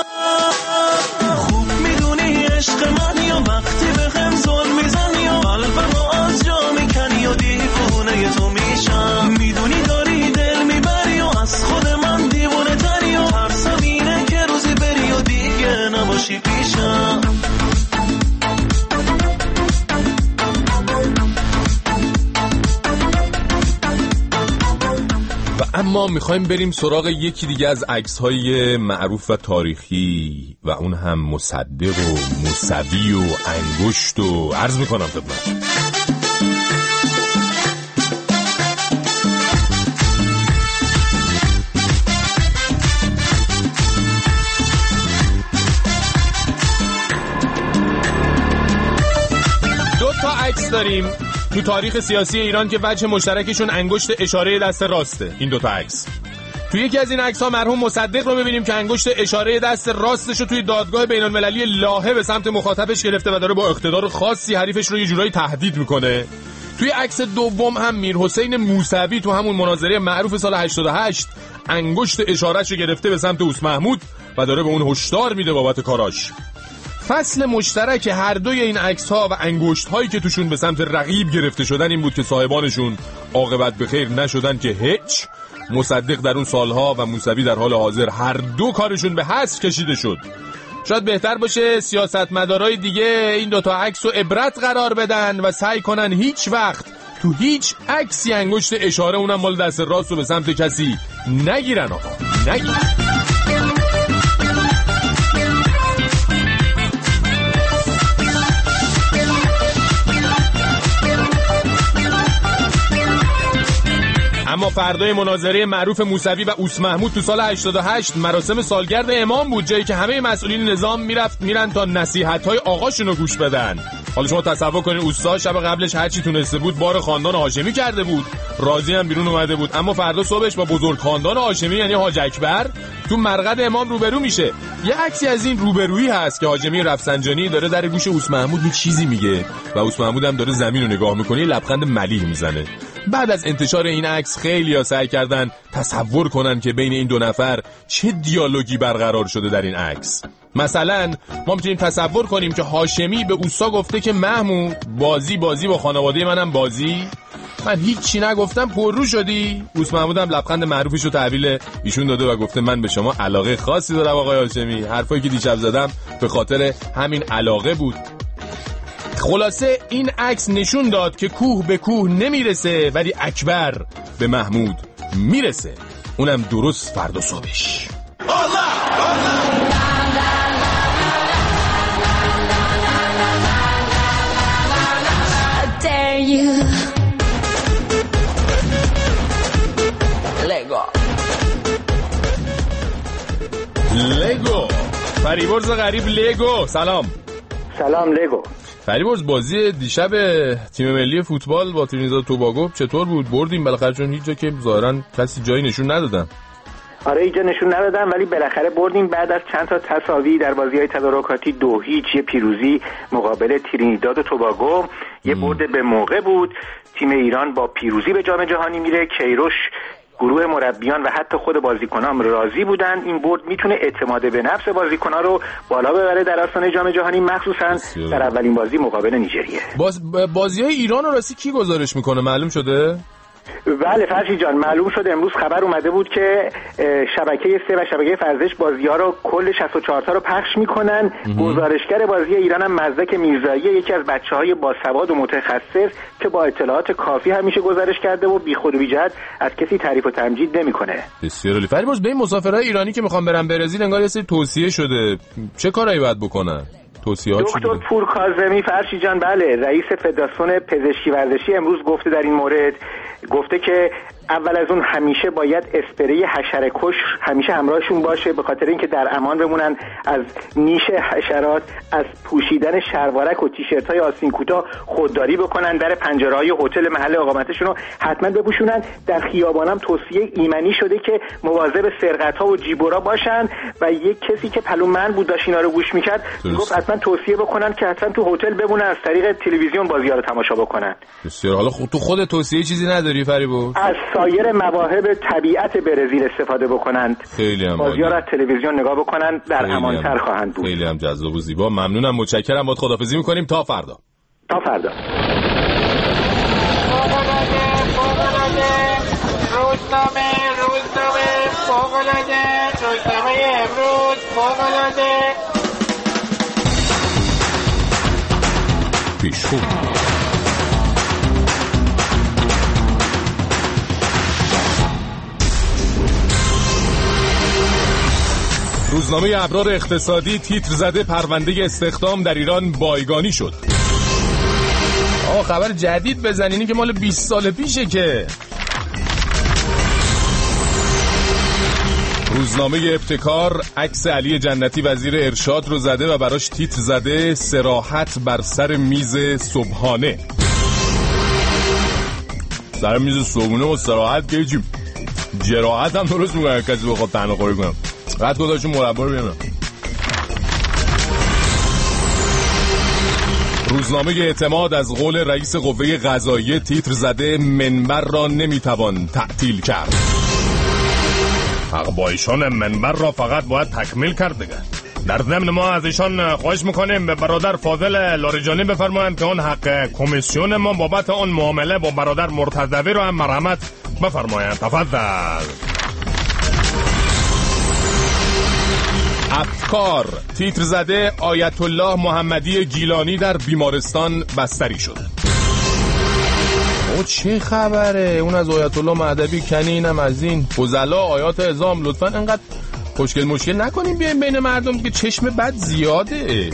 خوب میدونی عشق من یا وقتی بهم ظلم میزنی یا قلبمو از جا میکنی یا دیوونه تو میشم. میدونی داری دل میبری و از خود من دیوونه تری و ترسم اینه که روزی بری و دیگه نباشی پیشم. اما میخوایم بریم سراغ یکی دیگه از عکس‌های معروف و تاریخی و اون هم مصدق و موسوی و انگشت و عرض میکنم خدمت. دو تا عکس داریم تو تاریخ سیاسی ایران که وجه مشترکشون انگشت اشاره دست راسته. این دوتا عکس، تو یکی از این عکس‌ها مرحوم مصدق رو می‌بینیم که انگشت اشاره دست راستش رو توی دادگاه بین‌المللی لاهه به سمت مخاطبش گرفته و داره با اقتدار خاصی حریفش رو یه جورایی تهدید میکنه. توی عکس دوم هم میرحسین موسوی تو همون مناظره معروف سال 88 انگشت اشارهش رو گرفته به سمت اوس محمود و داره به اون هشدار میده بابت کاراش. فصل مشترک هر دوی این عکس‌ها و انگشت‌هایی که توشون به سمت رقیب گرفته شدن این بود که صاحبانشون عاقبت به خیر نشدن که هیچ. مصدق در اون سالها و موسوی در حال حاضر هر دو کارشون به حذف کشیده شد. شاید بهتر باشه سیاستمدارای دیگه این دوتا عکس رو عبرت قرار بدن و سعی کنن هیچ وقت تو هیچ عکسی انگشت اشاره اونم مال دست راست رو به سمت کسی نگیرن. آقا نگیرن. اما فردای مناظره معروف موسوی و اوس محمود تو سال 88 مراسم سالگرد امام بود، جایی که همه مسئولین نظام میرن تا نصیحت‌های آقاشون رو گوش بدن. حالا شما تصور کنید اوستا شب قبلش هر چی تونسته بود بار خاندان هاشمی کرده بود، راضی هم بیرون اومده بود، اما فردا صبحش با بزرگ خاندان هاشمی یعنی حاج اکبر تو مرقد امام روبرو میشه. یه عکسی از این روبرویی هست که هاشمی رفسنجانی داره در گوش اوس محمود یه چیزی میگه و اوس محمود هم داره زمین رو نگاه میکنه، لبخند ملیح میزنه. بعد از انتشار این عکس خیلی‌ها سعی کردن تصور کنن که بین این دو نفر چه دیالوگی برقرار شده در این عکس. مثلا ما میتونیم تصور کنیم که هاشمی به اوستا گفته که محمود بازی با خانواده منم بازی، من هیچی نگفتم پررو شدی. اوس محمود هم لبخند معروفش رو تحویل ایشون داده و گفته من به شما علاقه خاصی دارم آقای هاشمی، حرفایی که دیشب زدم به خاطر همین علاقه بود. خلاصه این عکس نشون داد که کوه به کوه نمیرسه ولی اکبر به محمود میرسه، اونم درست فردا صبحش. لگو فریبرز غریب لگو. سلام لگو. فریبرز بازی دیشب تیم ملی فوتبال با ترینیداد و توباگو چطور بود؟ بردیم بالاخره، چون هیچ جا که ظاهرا کسی جایی نشون ندادن. آره اینجا نشون ندادن ولی بالاخره بردیم بعد از چند تا تساوی در بازی‌های تدارکاتی 2-0 یه پیروزی مقابل ترینیداد و توباگو. یه برد به موقع بود. تیم ایران با پیروزی به جام جهانی میره. کیروش، گروه مربیان و حتی خود بازیکنان راضی بودن. این برد میتونه اعتماد به نفس بازیکنان رو بالا ببره در آستانه جام جهانی، مخصوصا در اولین بازی مقابل نیجریه. بازی‌های ایران رو راستی کی گزارش میکنه؟ معلوم شده؟ بله فرشی جان، معلوم شد. امروز خبر اومده بود که شبکه 3 و شبکه فرزش بازی‌ها رو کل 64 تا رو پخش میکنن. گزارشگر بازی ایران هم مزدک میرزایی، یکی از بچه‌های باسواد و متخصص که با اطلاعات کافی همیشه گزارش کرده و بیخود و بی‌جهت از کسی تعریف و تمجید نمیکنه. بسیار عالی. فریبرز به این مسافرای ایرانی که میخوان برن برزیل انگار یه سری توصیه شده، چه کارایی باید بکنن؟ دکتر پور کاظمی فرشی جان، بله، رئیس فدراسیون پزشکی ورزشی امروز گفته در این مورد، گفته که اول از اون همیشه باید اسپری حشره‌کش همیشه همراهشون باشه، به خاطر اینکه در امان بمونن از نیش حشرات. از پوشیدن شلوارک و تیشرت‌های آستین کوتاه خودداری بکنن. در پنجره‌های هتل محل اقامتشون رو حتما بپوشونن. در خیابانم توصیه ایمنی شده که مواظب سرقت‌ها و جیبورا باشن و یک کسی که پلومن بود داشت اینا رو گوش می‌کرد گفت حتما توصیه بکنن که حتما تو هتل بمونن، از طریق تلویزیون بازی‌ها رو تماشا بکنن. بسیار. حالا تو خود توصیه چیزی نداری فریبرز؟ از سایر مواهب طبیعت برزیل استفاده بکنند. خیلی هم بازی‌ها را تلویزیون نگاه بکنند، در امان‌تر خواهند بود. خیلی هم جذاب و زیبا. ممنونم، متشکرم. باهات خداحافظی می‌کنیم تا فردا. روزنامه امروز فوق‌العاده. پیشخو روزنامه ابرار اقتصادی تیتر زده پرونده استخدام در ایران بایگانی شد. خبر جدید بزنینی که مال 20 سال پیشه که. روزنامه ابتکار عکس علی جنتی وزیر ارشاد رو زده و براش تیتر زده صراحت بر سر میز صبحانه. سر میز صبحونه و صراحت که چی؟ جراحت هم درست میگه کسی بخواد تنها خوری کنم. قد گذاشون مربا رو بیانم. روزنامه اعتماد از قول رئیس قوه قضاییه تیتر زده منبر را نمیتوان تعطیل کرد. حق با ایشان منبر را فقط باید تکمیل کرد دیگه. در ضمن ما از ایشان خواهش میکنیم به برادر فاضل لاریجانی بفرمایند که اون حق کمیسیون ما بابت اون معامله با برادر مرتضوی رو هم مرحمت بفرمایند. تفضل. افکار تیتر زده آیت الله محمدی گیلانی در بیمارستان بستری شد. او چه خبره؟ اون از آیت الله مهدوی کنی، اینم از این فضلا آیات اعظام. لطفا انقدر مشکل نکنیم بیایم بین مردم که چشم بد زیاده.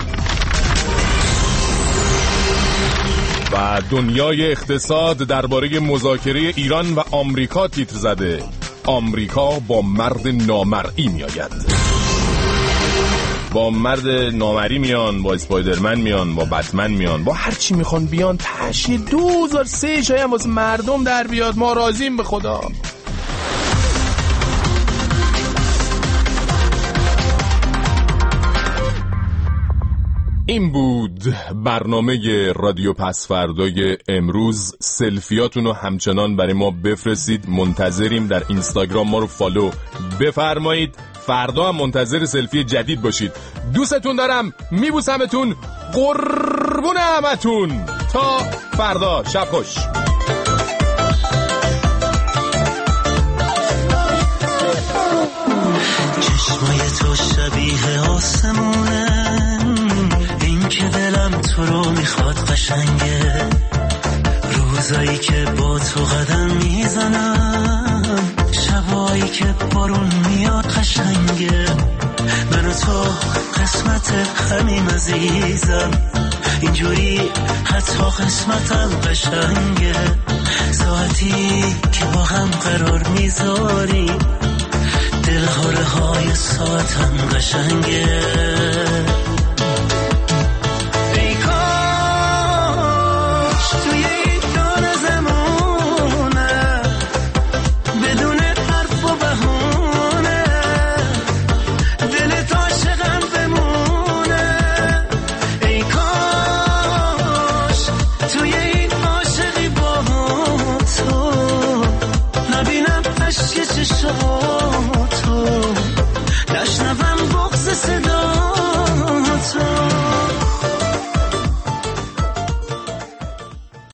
و دنیای اقتصاد درباره مذاکره ایران و آمریکا تیتر زده آمریکا با مرد نامرئی میآید. با مرد نامری میان، با اسپایدرمن میان، با بتمن میان، با هر چی میخوان بیان. تشی 2003 شاید واسه مردم در بیاد. ما راضیم به خدا. این بود برنامه رادیو پسفردای امروز. سلفیاتون رو همچنان برای ما بفرستید، منتظریم. در اینستاگرام ما رو فالو بفرمایید. فردا هم منتظر سلفی جدید باشید. دوستتون دارم، میبوسمتون، قربون همتون. تا فردا، شب خوش. چشمای تو شبیه آسمونه، این که دلم تو رو میخواد. که بارون میاد قشنگه، من و تو قسمت همیم عزیزم، اینجوری حتی قسمتم قشنگه، ساعتی که با هم قرار میذاریم دلهاره های ساعتم قشنگه.